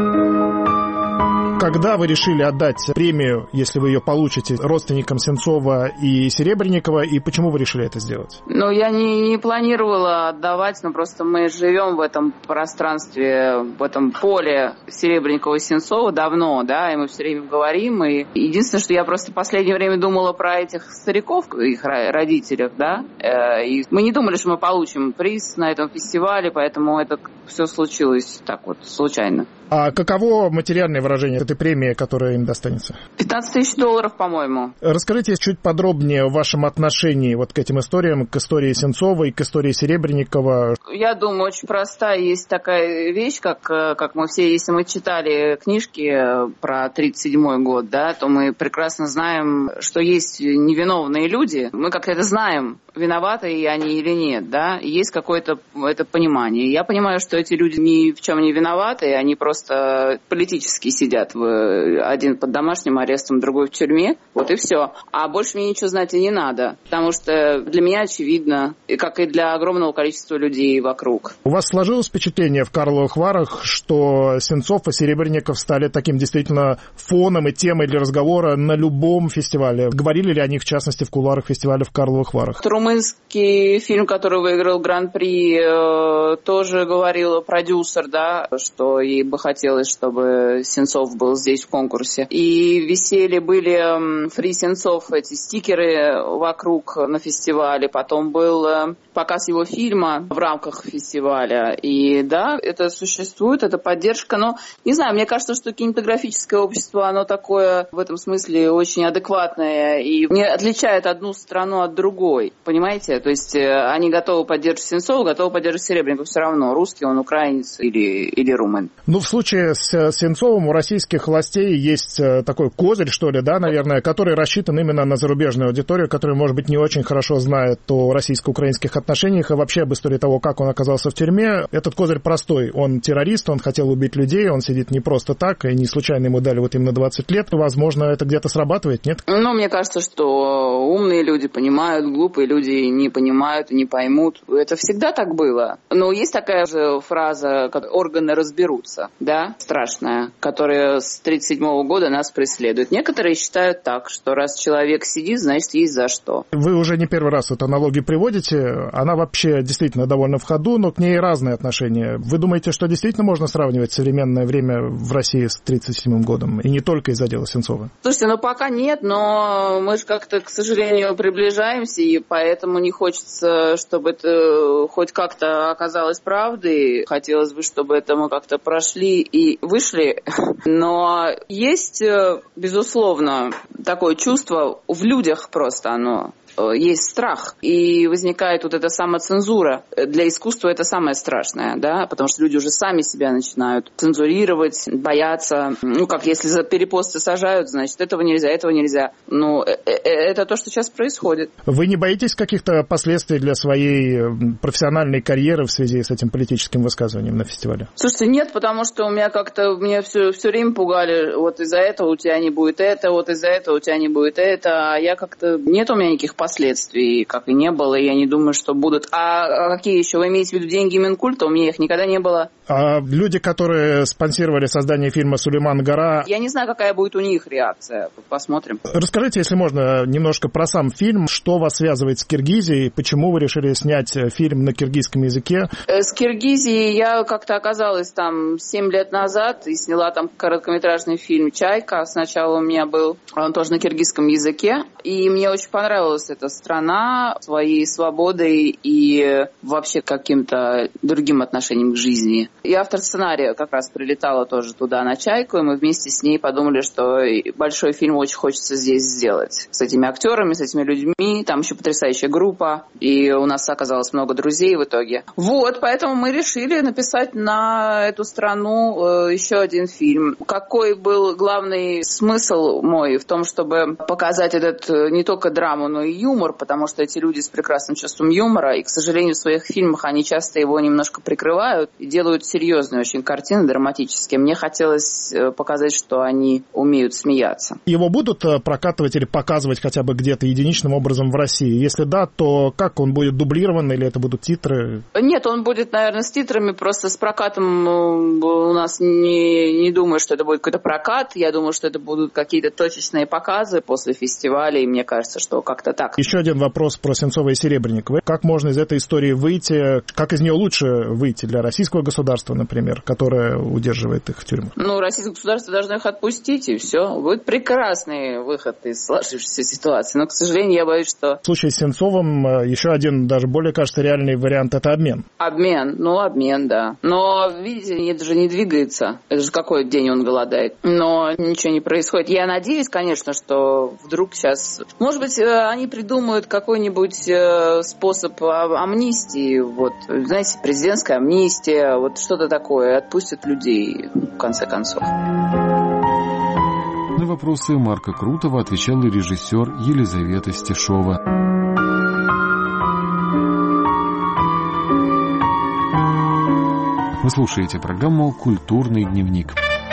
Когда вы решили отдать премию, если вы ее получите, родственникам Сенцова и Серебренникова, и почему вы решили это сделать? Ну, я не, не планировала отдавать, но просто мы живем в этом пространстве, в этом поле Серебренникова и Сенцова давно, да, и мы все время говорим, и единственное, что я просто в последнее время думала про этих стариков, их родителях, да, и мы не думали, что мы получим приз на этом фестивале, поэтому это все случилось так вот, случайно. А каково материальное выражение этой премии, которая им достанется? пятнадцать тысяч долларов, по-моему. Расскажите чуть подробнее о вашем отношении вот к этим историям, к истории Сенцова и к истории Серебренникова. Я думаю, очень простая. Есть такая вещь, как, как мы все, если мы читали книжки про тридцать седьмой год, да, то мы прекрасно знаем, что есть невиновные люди. Мы как-то это знаем, виноваты они или нет, да. Есть какое-то это понимание. Я понимаю, что эти люди ни в чем не виноваты, они просто Просто политически сидят, в, один под домашним арестом, другой в тюрьме, вот и все. А больше мне ничего знать и не надо, потому что для меня очевидно, как и для огромного количества людей вокруг. У вас сложилось впечатление в Карловых Варах, что Сенцов и Серебренников стали таким действительно фоном и темой для разговора на любом фестивале? Говорили ли о них, в частности, в кулуарах фестиваля в Карловых Варах? Румынский фильм, который выиграл Гран-при, тоже говорил продюсер, да, что ей бы хотелось, чтобы Сенцов был здесь в конкурсе. И висели, были фри Сенцов, эти стикеры вокруг на фестивале. Потом был показ его фильма в рамках фестиваля. И да, это существует, это поддержка. Но, не знаю, мне кажется, что кинематографическое общество, оно такое в этом смысле очень адекватное и не отличает одну страну от другой. Понимаете? То есть они готовы поддерживать Сенцова, готовы поддерживать Серебренникова все равно. Русский он, украинец или, или румын. Ну, в случае с Сенцовым у российских властей есть такой козырь, что ли, да, наверное, который рассчитан именно на зарубежную аудиторию, которая, может быть, не очень хорошо знает о российско-украинских отношениях и вообще об истории того, как он оказался в тюрьме. Этот козырь простой. Он террорист, он хотел убить людей, он сидит не просто так, и не случайно ему дали вот именно двадцать лет. Возможно, это где-то срабатывает, нет? Ну, мне кажется, что умные люди понимают, глупые люди не понимают и не поймут. Это всегда так было. Но есть такая же фраза, как «органы разберутся». Да, страшная, которая с тридцать седьмого года нас преследует. Некоторые считают так, что раз человек сидит, значит, есть за что. Вы уже не первый раз эту аналогию приводите. Она вообще действительно довольно в ходу, но к ней разные отношения. Вы думаете, что действительно можно сравнивать современное время в России с тридцать седьмым годом? И не только из-за дела Сенцова? Слушайте, ну пока нет, но мы же как-то, к сожалению, приближаемся, и поэтому не хочется, чтобы это хоть как-то оказалось правдой. Хотелось бы, чтобы это мы как-то прошли и вышли, но есть, безусловно, такое чувство в людях просто оно. Есть страх, и возникает вот эта самоцензура. Для искусства это самое страшное, да, потому что люди уже сами себя начинают цензурировать, бояться. Ну, как если за перепосты сажают, значит, этого нельзя, этого нельзя. Ну, это то, что сейчас происходит. Вы не боитесь каких-то последствий для своей профессиональной карьеры в связи с этим политическим высказыванием на фестивале? Слушайте, нет, потому что у меня как-то, меня все, все время пугали, вот из-за этого у тебя не будет это, вот из-за этого у тебя не будет это, а я как-то, нет у меня никаких последствий. Последствий, как и не было, и я не думаю, что будут. А какие еще? Вы имеете в виду деньги Минкульта? У меня их никогда не было. А люди, которые спонсировали создание фильма «Сулейман Гора»... Я не знаю, какая будет у них реакция. Посмотрим. Расскажите, если можно, немножко про сам фильм. Что вас связывает с Киргизией? Почему вы решили снять фильм на киргизском языке? С Киргизией я как-то оказалась там семь лет назад и сняла там короткометражный фильм «Чайка». Сначала у меня был, он тоже на киргизском языке. И мне очень понравилась эта страна своей свободой и вообще каким-то другим отношением к жизни. И автор сценария как раз прилетала тоже туда на «Чайку», и мы вместе с ней подумали, что большой фильм очень хочется здесь сделать. С этими актерами, с этими людьми, там еще потрясающая группа, и у нас оказалось много друзей в итоге. Вот, поэтому мы решили написать на эту страну еще один фильм. Какой был главный смысл мой в том, чтобы показать этот не только драму, но и юмор, потому что эти люди с прекрасным чувством юмора, и, к сожалению, в своих фильмах они часто его немножко прикрывают и делают серьезные очень картины, драматические. Мне хотелось показать, что они умеют смеяться. Его будут прокатывать или показывать хотя бы где-то единичным образом в России? Если да, то как он будет дублирован или это будут титры? Нет, он будет, наверное, с титрами, просто с прокатом у нас не, не думаю, что это будет какой-то прокат. Я думаю, что это будут какие-то точечные показы после фестиваля, и мне кажется, что как-то так. Еще один вопрос про Сенцова и Серебренникова. Как можно из этой истории выйти, как из нее лучше выйти для российского государства, например, которое удерживает их в тюрьмах? Ну, российское государство должно их отпустить, и все. Будет прекрасный выход из сложившейся ситуации. Но, к сожалению, я боюсь, что... В случае с Сенцовым еще один, даже более, кажется, реальный вариант – это обмен. Обмен, ну, обмен, да. Но, видите, это же не двигается. Это же какой день он голодает. Но ничего не происходит. Я надеюсь, конечно, что вдруг сейчас... Может быть, они придумают какой-нибудь способ амнистии. Вот, знаете, президентская амнистия, вот что-то такое. Отпустят людей, в конце концов. На вопросы Марка Крутого отвечала режиссер Елизавета Стешова. Вы слушаете программу «Культурный дневник».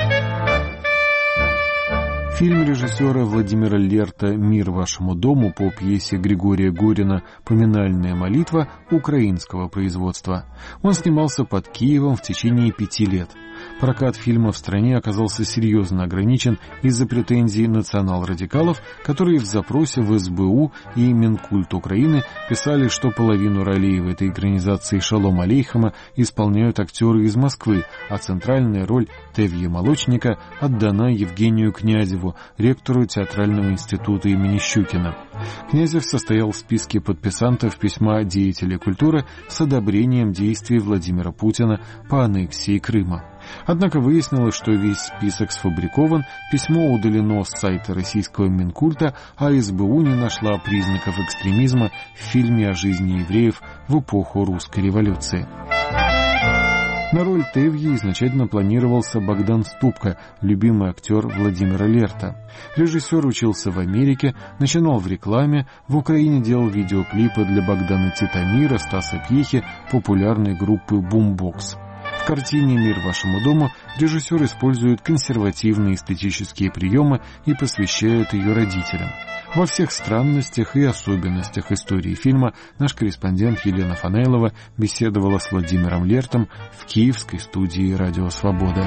Фильм режиссера Владимира Лерта «Мир вашему дому» по пьесе Григория Горина «Поминальная молитва» украинского производства. Он снимался под Киевом в течение пяти лет. Прокат фильма в стране оказался серьезно ограничен из-за претензий национал-радикалов, которые в запросе в эс бэ у и Минкульт Украины писали, что половину ролей в этой экранизации «Шалом алейхама» исполняют актеры из Москвы, а центральная роль Тевьи Молочника отдана Евгению Князеву, ректору Театрального института имени Щукина. Князев состоял в списке подписантов письма деятелей культуры с одобрением действий Владимира Путина по аннексии Крыма. Однако выяснилось, что весь список сфабрикован, письмо удалено с сайта российского Минкульта, а эс бэ у не нашла признаков экстремизма в фильме о жизни евреев в эпоху русской революции. На роль Тевьи изначально планировался Богдан Ступка, любимый актер Владимира Лерта. Режиссер учился в Америке, начинал в рекламе, в Украине делал видеоклипы для Богдана Титамира, Стаса Пьехи, популярной группы «Бумбокс». В картине «Мир вашему дому» режиссер использует консервативные эстетические приемы и посвящает ее родителям. Во всех странностях и особенностях истории фильма наш корреспондент Елена Фанейлова беседовала с Владимиром Лертом в киевской студии «Радио Свобода».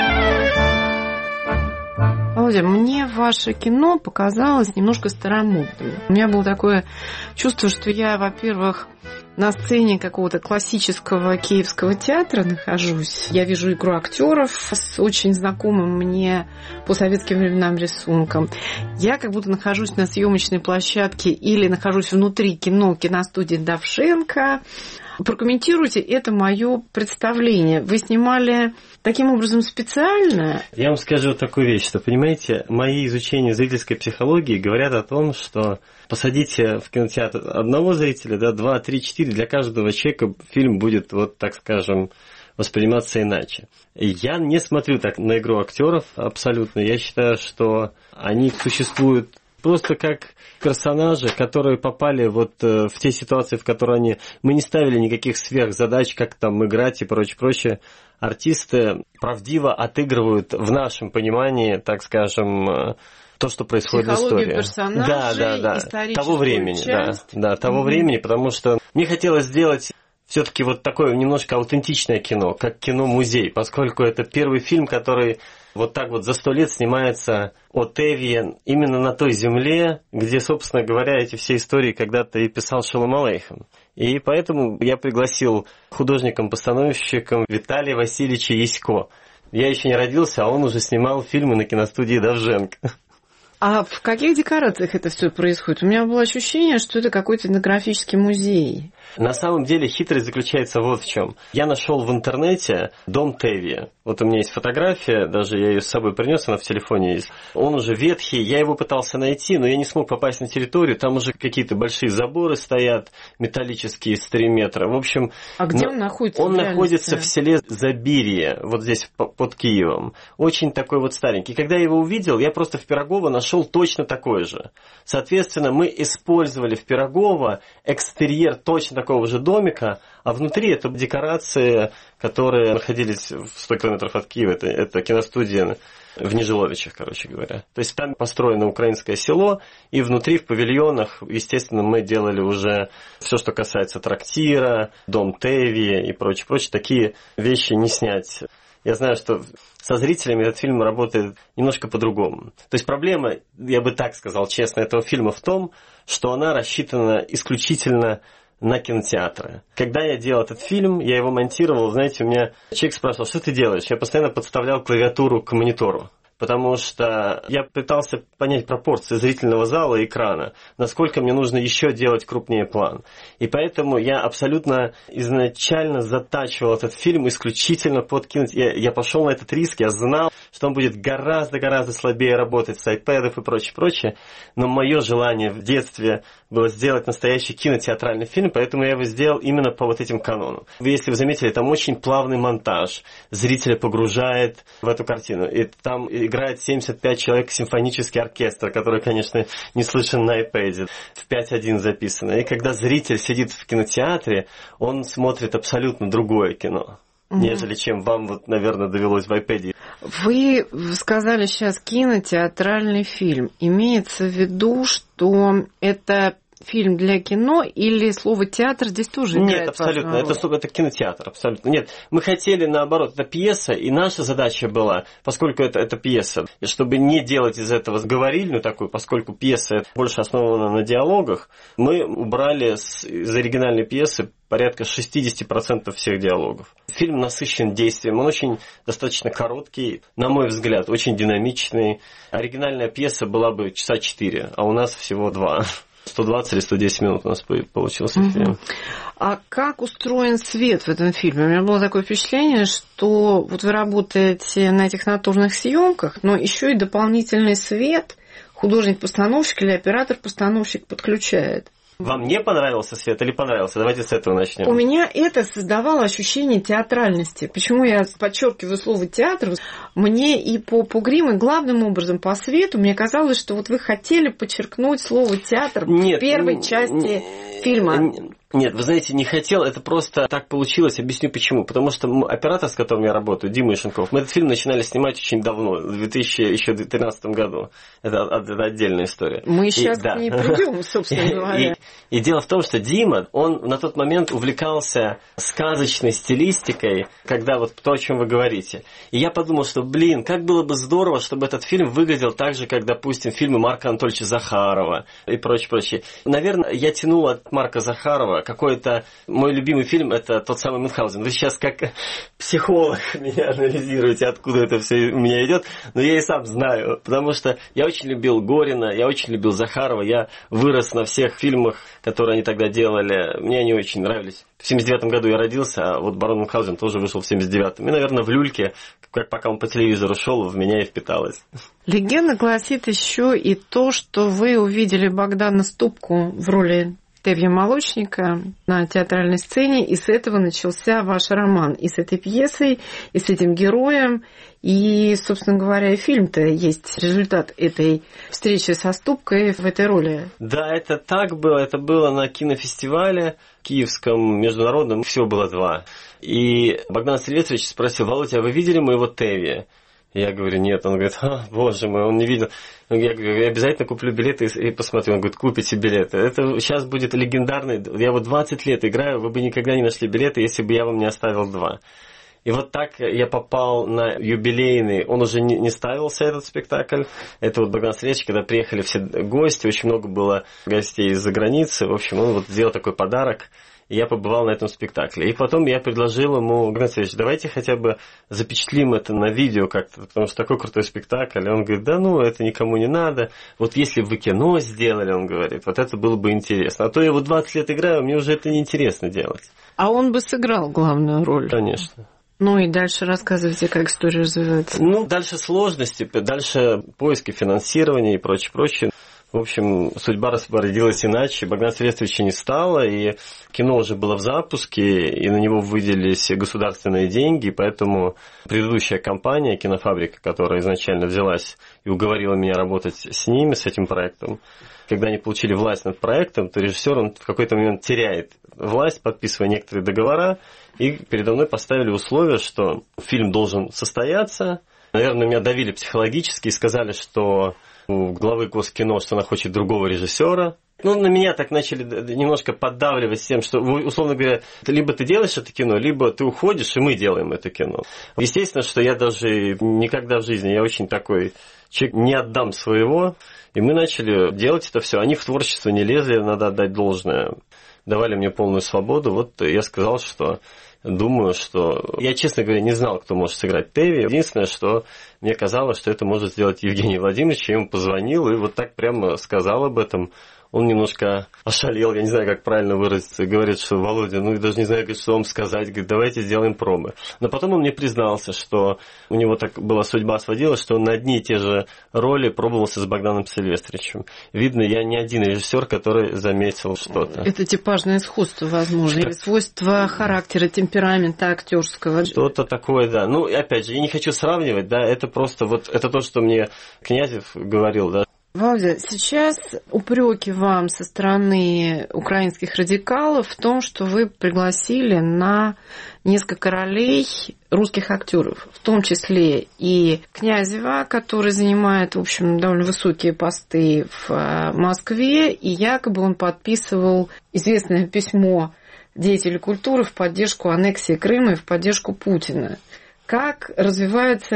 Володя, мне ваше кино показалось немножко старомодным. У меня было такое чувство, что я, во-первых, на сцене какого-то классического киевского театра нахожусь. Я вижу игру актеров с очень знакомым мне по советским временам рисунком. Я как будто нахожусь на съемочной площадке или нахожусь внутри кино, киностудии Давшенко. Прокомментируйте это мое представление. Вы снимали таким образом специально? Я вам скажу такую вещь, что, понимаете, мои изучения зрительской психологии говорят о том, что посадите в кинотеатр одного зрителя, да, два, три, четыре, для каждого человека фильм будет, вот так скажем, восприниматься иначе. Я не смотрю так на игру актеров абсолютно. Я считаю, что они существуют просто как персонажи, которые попали вот в те ситуации, в которые они... Мы не ставили никаких сверхзадач, как там играть и прочее, прочее. Артисты правдиво отыгрывают в нашем понимании, так скажем, то, что происходит в истории. Персонажей, да, да, да. Того времени, часть. да, да, того mm-hmm. времени, потому что мне хотелось сделать все-таки вот такое немножко аутентичное кино, как кино-музей, поскольку это первый фильм, который вот так вот за сто лет снимается о Теве именно на той земле, где, собственно говоря, эти все истории когда-то и писал Шолом Алейхем. И поэтому я пригласил художником-постановщиком Виталия Васильевича Ясько. Я еще не родился, а он уже снимал фильмы на киностудии Довженко. А в каких декорациях это все происходит? У меня было ощущение, что это какой-то этнографический музей. На самом деле хитрость заключается вот в чем. Я нашел в интернете дом Теви. Вот у меня есть фотография, даже я ее с собой принес, она в телефоне есть. Он уже ветхий, я его пытался найти, но я не смог попасть на территорию. Там уже какие-то большие заборы стоят, металлические с три метра. В общем, а где он находится? Он находится в селе Забирье, вот здесь под Киевом. Очень такой вот старенький. Когда я его увидел, я просто в Пирогово нашел точно такой же. Соответственно, мы использовали в Пирогово экстерьер точно такого же домика, а внутри это декорации, которые находились в сто километров от Киева. Это, это киностудия в Нежиловичах, короче говоря. То есть там построено украинское село, и внутри в павильонах, естественно, мы делали уже все, что касается трактира, дом Теви и прочее, прочее. Такие вещи не снять. Я знаю, что со зрителями этот фильм работает немножко по-другому. То есть проблема, я бы так сказал честно, этого фильма в том, что она рассчитана исключительно на кинотеатры. Когда я делал этот фильм, я его монтировал, знаете, у меня человек спрашивал, что ты делаешь? Я постоянно подставлял клавиатуру к монитору. Потому что я пытался понять пропорции зрительного зала и экрана, насколько мне нужно еще делать крупнее план. И поэтому я абсолютно изначально затачивал этот фильм исключительно под кино. Я, я пошел на этот риск, я знал, что он будет гораздо-гораздо слабее работать с айпэдов и прочее, прочее. Но мое желание в детстве было сделать настоящий кинотеатральный фильм, поэтому я его сделал именно по вот этим канонам. Если вы заметили, там очень плавный монтаж. Зрителя погружает в эту картину. И там играет семьдесят пять человек симфонический оркестр, который, конечно, не слышен на iPad, в пять один записано. И когда зритель сидит в кинотеатре, он смотрит абсолютно другое кино, mm-hmm. нежели чем вам, вот, наверное, довелось в iPad. Вы сказали сейчас кинотеатральный фильм. Имеется в виду, что это фильм для кино или слово театр здесь тоже играет? Нет, абсолютно. Это, это кинотеатр, абсолютно. Нет, мы хотели наоборот, это пьеса, и наша задача была, поскольку это, это пьеса, чтобы не делать из этого говорильню такую, поскольку пьеса больше основана на диалогах, мы убрали с, из оригинальной пьесы порядка шестьдесят процентов всех диалогов. Фильм насыщен действием, он очень достаточно короткий, на мой взгляд, очень динамичный. Оригинальная пьеса была бы часа четыре, а у нас всего два. сто двадцать или сто десять минут у нас получился uh-huh. фильм. А как устроен свет в этом фильме? У меня было такое впечатление, что вот вы работаете на этих натурных съемках, но еще и дополнительный свет художник-постановщик или оператор-постановщик подключает. Вам не понравился свет или понравился? Давайте с этого начнем. У меня это создавало ощущение театральности. Почему я подчеркиваю слово театр? Мне и по, по гриму, и главным образом по свету, мне казалось, что вот вы хотели подчеркнуть слово театр Нет, в первой части фильма. Нет, вы знаете, не хотел, это просто так получилось, объясню почему. Потому что оператор, с которым я работаю, Дима Ишенков, мы этот фильм начинали снимать очень давно, в две тысячи тринадцатом году. Это, это отдельная история. Мы сейчас и, да. не придем, собственно говоря. И, и дело в том, что Дима, он на тот момент увлекался сказочной стилистикой, когда вот то, о чем вы говорите. И я подумал, что, блин, как было бы здорово, чтобы этот фильм выглядел так же, как, допустим, фильмы Марка Анатольевича Захарова и прочее, прочее. Наверное, я тянул от Марка Захарова, что какой-то... Мой любимый фильм — это тот самый Мюнхгаузен. Вы сейчас как психолог меня анализируете, откуда это все у меня идет, но я и сам знаю, потому что я очень любил Горина, я очень любил Захарова, я вырос на всех фильмах, которые они тогда делали, мне они очень нравились. В семьдесят девятом году я родился, а вот «Барон Мюнхгаузен» тоже вышел в семьдесят девятом. И, наверное, в люльке, как пока он по телевизору шел, в меня и впиталось. Легенда гласит еще и то, что вы увидели Богдана Ступку в роли Тевья Молочника на театральной сцене, и с этого начался ваш роман. И с этой пьесой, и с этим героем. И, собственно говоря, и фильм-то есть результат этой встречи со Ступкой в этой роли. Да, это так было. Это было на кинофестивале киевском, международном. Всего было два. И Богдан Сильвестрович спросил: Володя, а вы видели моего Тевия? Я говорю: нет. Он говорит: а, боже мой, он не видел. Я говорю: я обязательно куплю билеты и посмотрю. Он говорит: купите билеты. Это сейчас будет легендарный. Я вот двадцать лет играю, вы бы никогда не нашли билеты, если бы я вам не оставил два. И вот так я попал на юбилейный, он уже не, не ставился, этот спектакль. Это вот Богдан Сильвестрович, когда приехали все гости, очень много было гостей из-за границы. В общем, он вот сделал такой подарок, и я побывал на этом спектакле. И потом я предложил ему: Богдан Сильвестрович, давайте хотя бы запечатлим это на видео как-то, потому что такой крутой спектакль. И он говорит: да ну, это никому не надо. Вот если бы вы кино сделали, он говорит, вот это было бы интересно. А то я вот двадцать лет играю, мне уже это неинтересно делать. А он бы сыграл главную роль? Конечно. Ну и дальше рассказывайте, как история развивается. Ну, дальше сложности, дальше поиски финансирования и прочее, прочее. В общем, судьба распорядилась иначе. Богдана Сильвестровича не стало, и кино уже было в запуске, и на него выделились государственные деньги, поэтому предыдущая компания «Кинофабрика», которая изначально взялась и уговорила меня работать с ними, с этим проектом, когда они получили власть над проектом, то режиссер он в какой-то момент теряет власть, подписывая некоторые договора, и передо мной поставили условие, что фильм должен состояться. Наверное, меня давили психологически и сказали, что у главы Госкино, что она хочет другого режиссера. Ну, на меня так начали немножко поддавливать тем, что, условно говоря, либо ты делаешь это кино, либо ты уходишь, и мы делаем это кино. Естественно, что я даже никогда в жизни, я очень такой человек, не отдам своего. И мы начали делать это все. Они в творчество не лезли, надо отдать должное. Давали мне полную свободу. Вот я сказал, что думаю, что... Я, честно говоря, не знал, кто может сыграть Теви. Единственное, что мне казалось, что это может сделать Евгений Владимирович. Я ему позвонил и вот так прямо сказал об этом. Он немножко ошалел, я не знаю, как правильно выразиться, и говорит, что: Володя, ну, я даже не знаю, что вам сказать, говорит, давайте сделаем пробы. Но потом он мне признался, что у него так была судьба сводилась, что он на одни и те же роли пробовался с Богданом Сильвестровичем. Видно, я не один режиссер, который заметил что-то. Это типажное сходство, возможно, или свойство характера, темперамента актерского. Что-то такое, да. Ну, опять же, я не хочу сравнивать, да, это просто вот, это то, что мне Князев говорил, да. Володя, сейчас упреки вам со стороны украинских радикалов в том, что вы пригласили на несколько ролей русских актеров, в том числе и Князева, который занимает, в общем, довольно высокие посты в Москве, и якобы он подписывал известное письмо деятелю культуры в поддержку аннексии Крыма и в поддержку Путина. Как развивается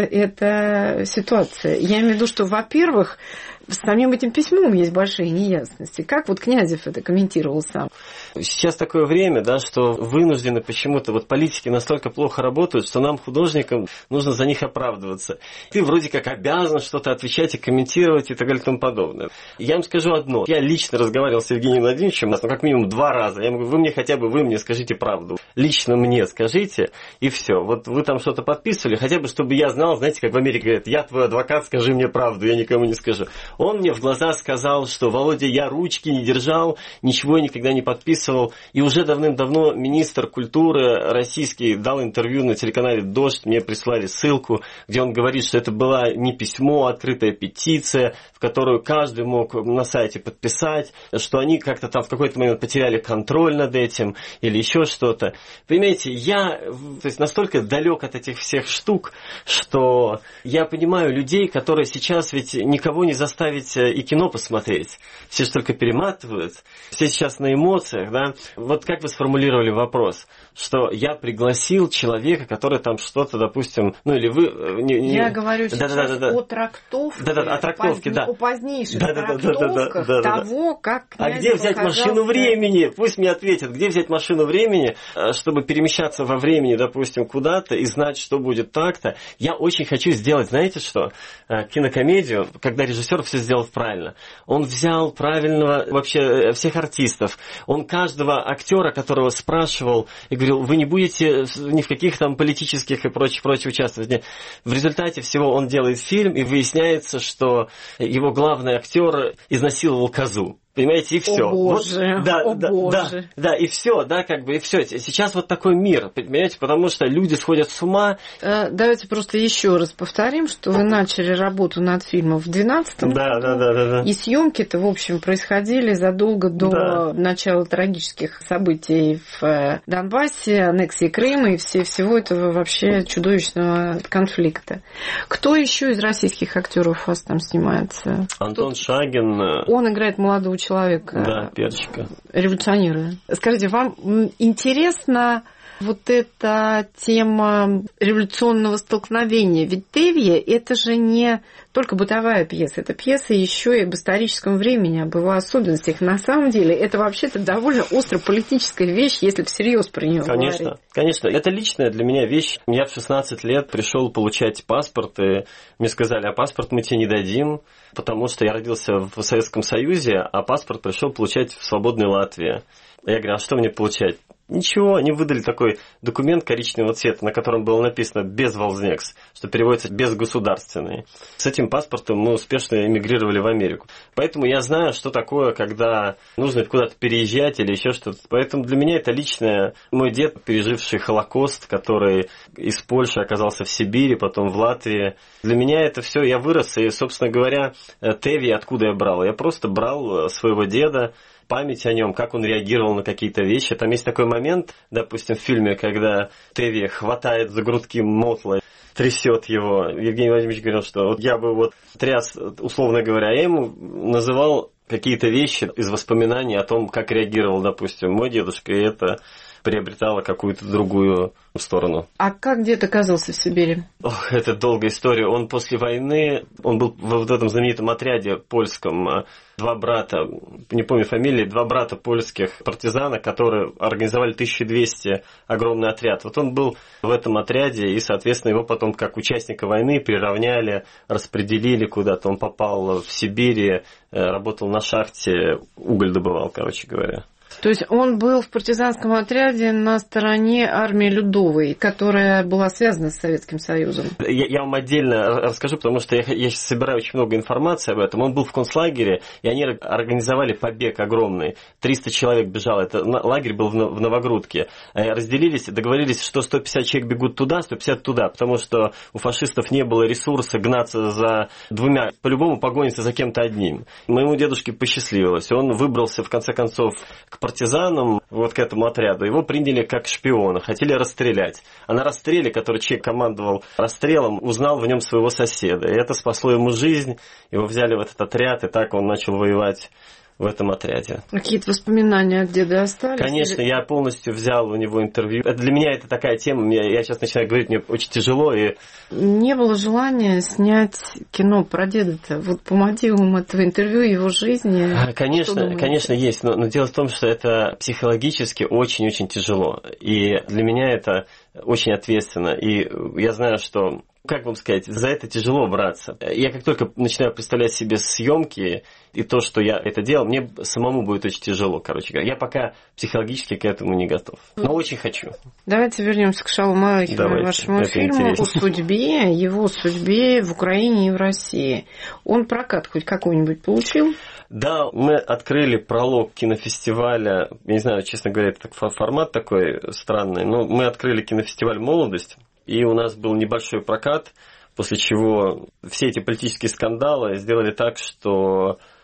эта ситуация? Я имею в виду, что, во-первых, с самим этим письмом есть большие неясности. Как вот Князев это комментировал сам? Сейчас такое время, да, что вынуждены почему-то, вот политики настолько плохо работают, что нам, художникам, нужно за них оправдываться. Ты вроде как обязан что-то отвечать и комментировать и так далее и тому подобное. Я вам скажу одно. Я лично разговаривал с Евгением Владимировичем, ну, как минимум два раза. Я ему говорю: вы мне хотя бы, вы мне скажите правду. Лично мне скажите, и все. Вот вы там что-то подписывали, хотя бы, чтобы я знал, знаете, как в Америке говорят: я твой адвокат, скажи мне правду, я никому не скажу. Он мне в глаза сказал, что: Володя, я ручки не держал, ничего никогда не подписывал. И уже давным-давно министр культуры российский дал интервью на телеканале «Дождь», мне прислали ссылку, где он говорит, что это была не письмо, а открытая петиция, в которую каждый мог на сайте подписать, что они как-то там в какой-то момент потеряли контроль над этим или еще что-то. Понимаете, я то есть, настолько далек от этих всех штук, что я понимаю людей, которые сейчас ведь никого не заставили заставить и кино посмотреть. Все же только перематывают, все сейчас на эмоциях, да. Вот как вы сформулировали вопрос, что я пригласил человека, который там что-то, допустим, ну или вы... Не, не... Я говорю сейчас да, да, да, да. о трактовке, да, да, о трактовке, позни... да. о позднейших да, да, трактовках да, да, да, да, того, как А где взять показал... машину времени? Пусть мне ответят, где взять машину времени, чтобы перемещаться во времени, допустим, куда-то и знать, что будет так-то. Я очень хочу сделать, знаете что, кинокомедию, когда режиссер все сделал правильно. Он взял правильного вообще всех артистов. Он каждого актера, которого спрашивал, и говорил, вы не будете ни в каких там политических и прочих, прочих участвовать. Нет. В результате всего он делает фильм, и выясняется, что его главный актер изнасиловал козу. Понимаете, и все. О боже, вот, да, о да, боже. Да, да, и все, да, как бы, и все. Сейчас вот такой мир, понимаете, потому что люди сходят с ума. Давайте просто еще раз повторим, что вы начали работу над фильмом в двенадцатом да, году. Да, да, да, да. И съемки-то, в общем, происходили задолго до да. начала трагических событий в Донбассе, аннексии Крыма и все, всего этого вообще чудовищного конфликта. Кто еще из российских актеров у вас там снимается? Антон Кто... Шагин. Он играет молодого человека. Да, перчика. Революционера. Скажите, вам интересна вот эта тема революционного столкновения? Ведь Теве – это же не только бытовая пьеса, это пьеса еще и об историческом времени, об его особенностях. На самом деле это вообще-то довольно остро политическая вещь, если всерьез про нее говорить. Конечно, конечно. Это личная для меня вещь. Я в шестнадцать лет пришел получать паспорт, и мне сказали, а паспорт мы тебе не дадим, потому что я родился в Советском Союзе, а паспорт пришел получать в свободной Латвии. Я говорю, а что мне получать? Ничего, они выдали такой документ коричневого цвета, на котором было написано «безволзнекс», что переводится «безгосударственный». С этим паспортом мы успешно эмигрировали в Америку. Поэтому я знаю, что такое, когда нужно куда-то переезжать или еще что-то. Поэтому для меня это личное. Мой дед, переживший Холокост, который из Польши оказался в Сибири, потом в Латвии. Для меня это все, я вырос, и, собственно говоря, Теви откуда я брал? Я просто брал своего деда, память о нем, как он реагировал на какие-то вещи. Там есть такой момент, допустим, в фильме, когда Теви хватает за грудки Мотла, трясет его. Евгений Владимирович говорил, что вот я бы вот тряс, условно говоря, я ему называл какие-то вещи из воспоминаний о том, как реагировал, допустим, мой дедушка, и это приобретало какую-то другую сторону. А как дед оказался в Сибири? Ох, это долгая история. Он после войны, он был в вот этом знаменитом отряде польском, два брата, не помню фамилии, два брата польских партизана, которые организовали тысяча двести огромный отряд. Вот он был в этом отряде, и, соответственно, его потом как участника войны приравняли, распределили куда-то. Он попал в Сибирь, работал на шахте, уголь добывал, короче говоря. То есть он был в партизанском отряде на стороне армии Людовой, которая была связана с Советским Союзом. Я, я вам отдельно расскажу, потому что я, я сейчас собираю очень много информации об этом. Он был в концлагере, и они организовали побег огромный. триста человек бежало. Это лагерь был в Новогрудке. Разделились, договорились, что сто пятьдесят человек бегут туда, сто пятьдесят туда, потому что у фашистов не было ресурса гнаться за двумя. По-любому погониться за кем-то одним. Моему дедушке посчастливилось. Он выбрался, в конце концов, к партизанам, вот к этому отряду. Его приняли как шпиона, хотели расстрелять. А на расстреле, который человек командовал расстрелом, узнал в нем своего соседа. И это спасло ему жизнь. Его взяли в этот отряд, и так он начал воевать в этом отряде. Какие-то воспоминания от деда остались? Конечно, я полностью взял у него интервью. Это для меня это такая тема, я сейчас начинаю говорить, мне очень тяжело. И... Не было желания снять кино про деда-то, вот по мотивам этого интервью, его жизни? Конечно, конечно, есть, но, но дело в том, что это психологически очень-очень тяжело. И для меня это очень ответственно. И я знаю, что... Как вам сказать, за это тяжело браться. Я как только начинаю представлять себе съемки и то, что я это делал, мне самому будет очень тяжело, короче говоря. Я пока психологически к этому не готов, но очень хочу. Давайте вернемся к Шалому Алейхему, вашему фильму о судьбе, его судьбе в Украине и в России. Он прокат хоть какой-нибудь получил? Да, мы открыли пролог кинофестиваля, я не знаю, честно говоря, это формат такой странный, но мы открыли кинофестиваль «Молодость». И у нас был небольшой прокат, после чего все эти политические скандалы сделали так, что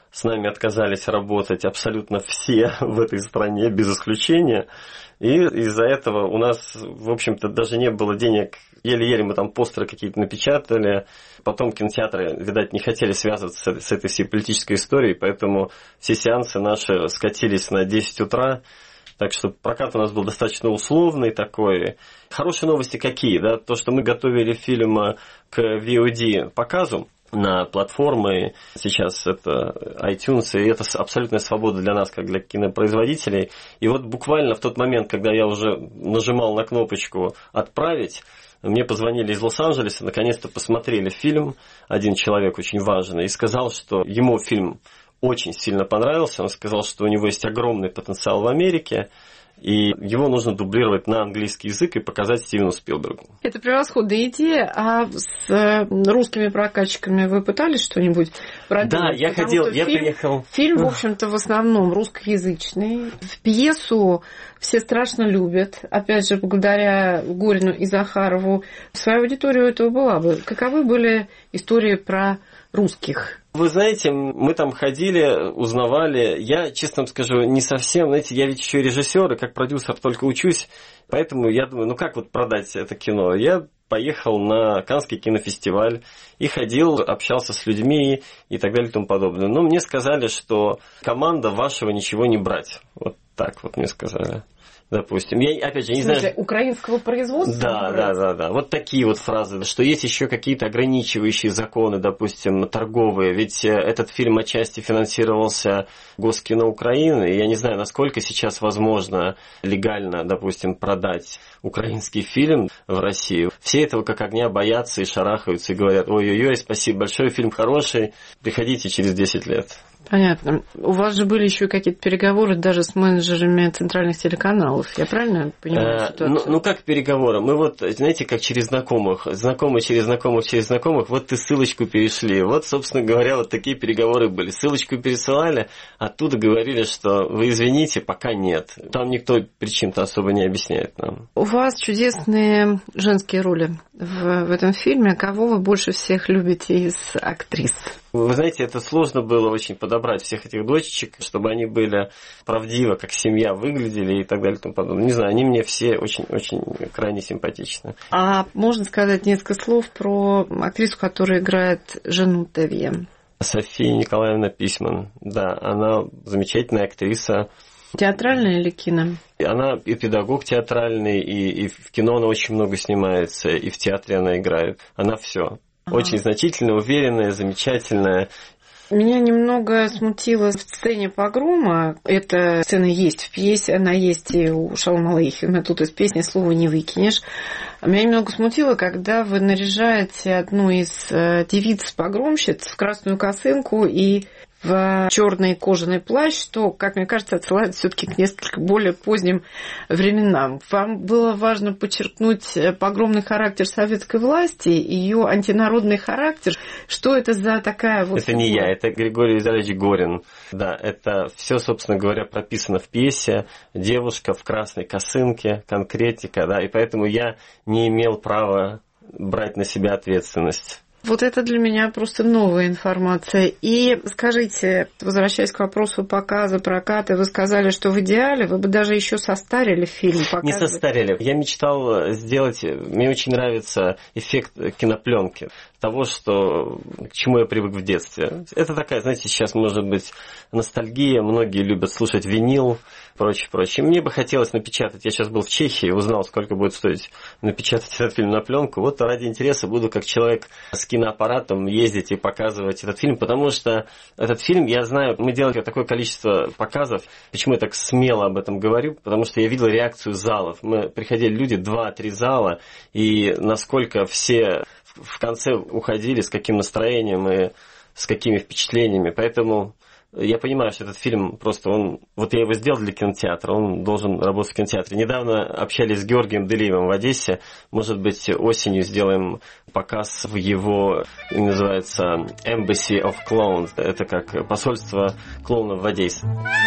с нами отказались работать абсолютно все в этой стране, без исключения. И из-за этого у нас, в общем-то, даже не было денег. Еле-еле мы там постеры какие-то напечатали. Потом кинотеатры, видать, не хотели связываться с этой всей политической историей, поэтому все сеансы наши скатились на десять утра. Так что прокат у нас был достаточно условный такой. Хорошие новости какие? Да? То, что мы готовили фильм к ви о ди показу на платформы. Сейчас это iTunes, и это абсолютная свобода для нас, как для кинопроизводителей. И вот буквально в тот момент, когда я уже нажимал на кнопочку «Отправить», мне позвонили из Лос-Анджелеса, наконец-то посмотрели фильм, один человек очень важный, и сказал, что ему фильм очень сильно понравился. Он сказал, что у него есть огромный потенциал в Америке, и его нужно дублировать на английский язык и показать Стивену Спилбергу. Это превосходная идея. А с русскими прокатчиками вы пытались что-нибудь проделать? Да, я Потому ходил, я фильм, приехал. Фильм, в общем-то, в основном русскоязычный. В пьесу все страшно любят. Опять же, благодаря Горину и Захарову. Своя аудитория у этого была бы. Каковы были истории про русских? Вы знаете, мы там ходили, узнавали. Я, честно вам скажу, не совсем, знаете, я ведь еще и режиссер, и как продюсер только учусь. Поэтому я думаю, ну как вот продать это кино? Я поехал на Каннский кинофестиваль и ходил, общался с людьми и так далее и тому подобное. Но мне сказали, что команда вашего ничего не брать. Вот так вот мне сказали. Допустим, я опять же не в смысле, знаю. Украинского производства? Да, да, да, да. Вот такие вот фразы, что есть еще какие-то ограничивающие законы, допустим, торговые. Ведь этот фильм отчасти финансировался Госкино Украины, и я не знаю, насколько сейчас возможно легально, допустим, продать украинский фильм в Россию. Все этого как огня боятся и шарахаются и говорят: ой-ой-ой, спасибо большое, фильм хороший, приходите через десять лет. Понятно. У вас же были еще какие-то переговоры даже с менеджерами центральных телеканалов. Я правильно понимаю ситуацию? Ну, ну, как переговоры? Мы вот, знаете, как через знакомых. Знакомые через знакомых через знакомых. Вот ты ссылочку перешли. Вот, собственно говоря, вот такие переговоры были. Ссылочку пересылали, оттуда говорили, что вы извините, пока нет. Там никто причин-то особо не объясняет нам. У вас чудесные женские роли в, в этом фильме. Кого вы больше всех любите из актрис? Вы знаете, это сложно было очень подобрать всех этих дочечек, чтобы они были правдиво, как семья выглядели и так далее и тому подобное. Не знаю, они мне все очень-очень крайне симпатичны. А можно сказать несколько слов про актрису, которая играет жену Тевье? София Николаевна Письман. Да, она замечательная актриса. Театральная или кино? Она и педагог театральный, и, и в кино она очень много снимается, и в театре она играет. Она все. Очень значительная, уверенная, замечательная. Меня немного смутило в сцене погрома. Эта сцена есть в пьесе, она есть и у Шалома Алейхема. Тут из песни слова не выкинешь. Меня немного смутило, когда вы наряжаете одну из девиц-погромщиц в красную косынку и в черный кожаный плащ, что, как мне кажется, отсылает все-таки к несколько более поздним временам. Вам было важно подчеркнуть погромный характер советской власти, ее антинародный характер. Что это за такая вот... Это не я, это Григорий Витальевич Горин. Да, это все, собственно говоря, прописано в пьесе. Девушка в красной косынке, конкретика, да, и поэтому я не имел права брать на себя ответственность. Вот это для меня просто новая информация. И скажите, возвращаясь к вопросу показа, проката, вы сказали, что в идеале вы бы даже еще состарили фильм. Показывать. Не состарили. Я мечтал сделать... Мне очень нравится эффект кинопленки. Того, что, к чему я привык в детстве. Это такая, знаете, сейчас может быть ностальгия. Многие любят слушать винил, прочее, прочее. Мне бы хотелось напечатать. Я сейчас был в Чехии, узнал, сколько будет стоить напечатать этот фильм на пленку. Вот ради интереса буду как человек с киноаппаратом ездить и показывать этот фильм, потому что этот фильм, я знаю, мы делали такое количество показов. Почему я так смело об этом говорю? Потому что я видел реакцию залов. Мы приходили люди, два-три зала, и насколько все в конце уходили, с каким настроением и с какими впечатлениями. Поэтому я понимаю, что этот фильм просто, он, вот я его сделал для кинотеатра, он должен работать в кинотеатре. Недавно общались с Георгием Делиевым в Одессе. Может быть, осенью сделаем показ в его, называется Embassy of Clowns. Это как посольство клоунов в Одессе.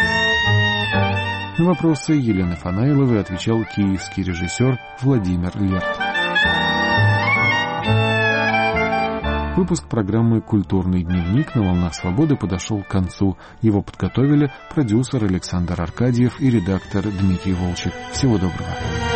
На вопросы Елены Фанаиловой отвечал киевский режиссер Владимир Лерт. Вы выпуск программы «Культурный дневник» на «Волнах Свободы» подошел к концу. Его подготовили продюсер Александр Аркадьев и редактор Дмитрий Волчек. Всего доброго.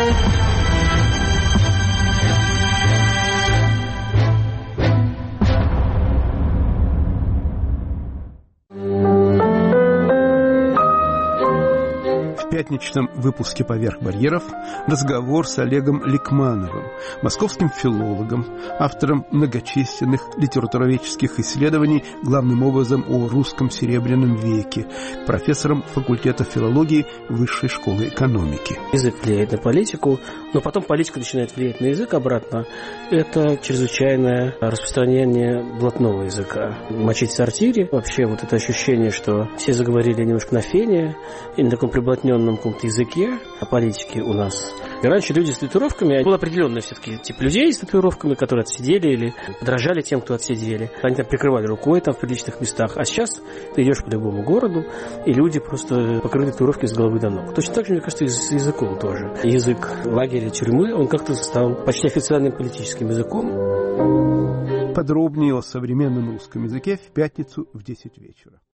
В пятничном выпуске «Поверх барьеров» разговор с Олегом Ликмановым, московским филологом, автором многочисленных литературоведческих исследований, главным образом о русском серебряном веке, профессором факультета филологии Высшей школы экономики. Язык влияет на политику, но потом политика начинает влиять на язык обратно. Это чрезвычайное распространение блатного языка. Мочить в сортире, вообще вот это ощущение, что все заговорили немножко на фене и на таком приблотненном каком-то языке о политике у нас. И раньше люди с татуировками, был определенный все-таки тип людей с татуировками, которые отсидели или подражали тем, кто отсидели. Они там прикрывали рукой там в приличных местах. А сейчас ты идешь по любому городу, и люди просто покрыты татуировки с головы до ног. Точно так же, мне кажется, и с языком тоже. Язык лагеря, тюрьмы, он как-то стал почти официальным политическим языком. Подробнее о современном русском языке в пятницу в десять вечера.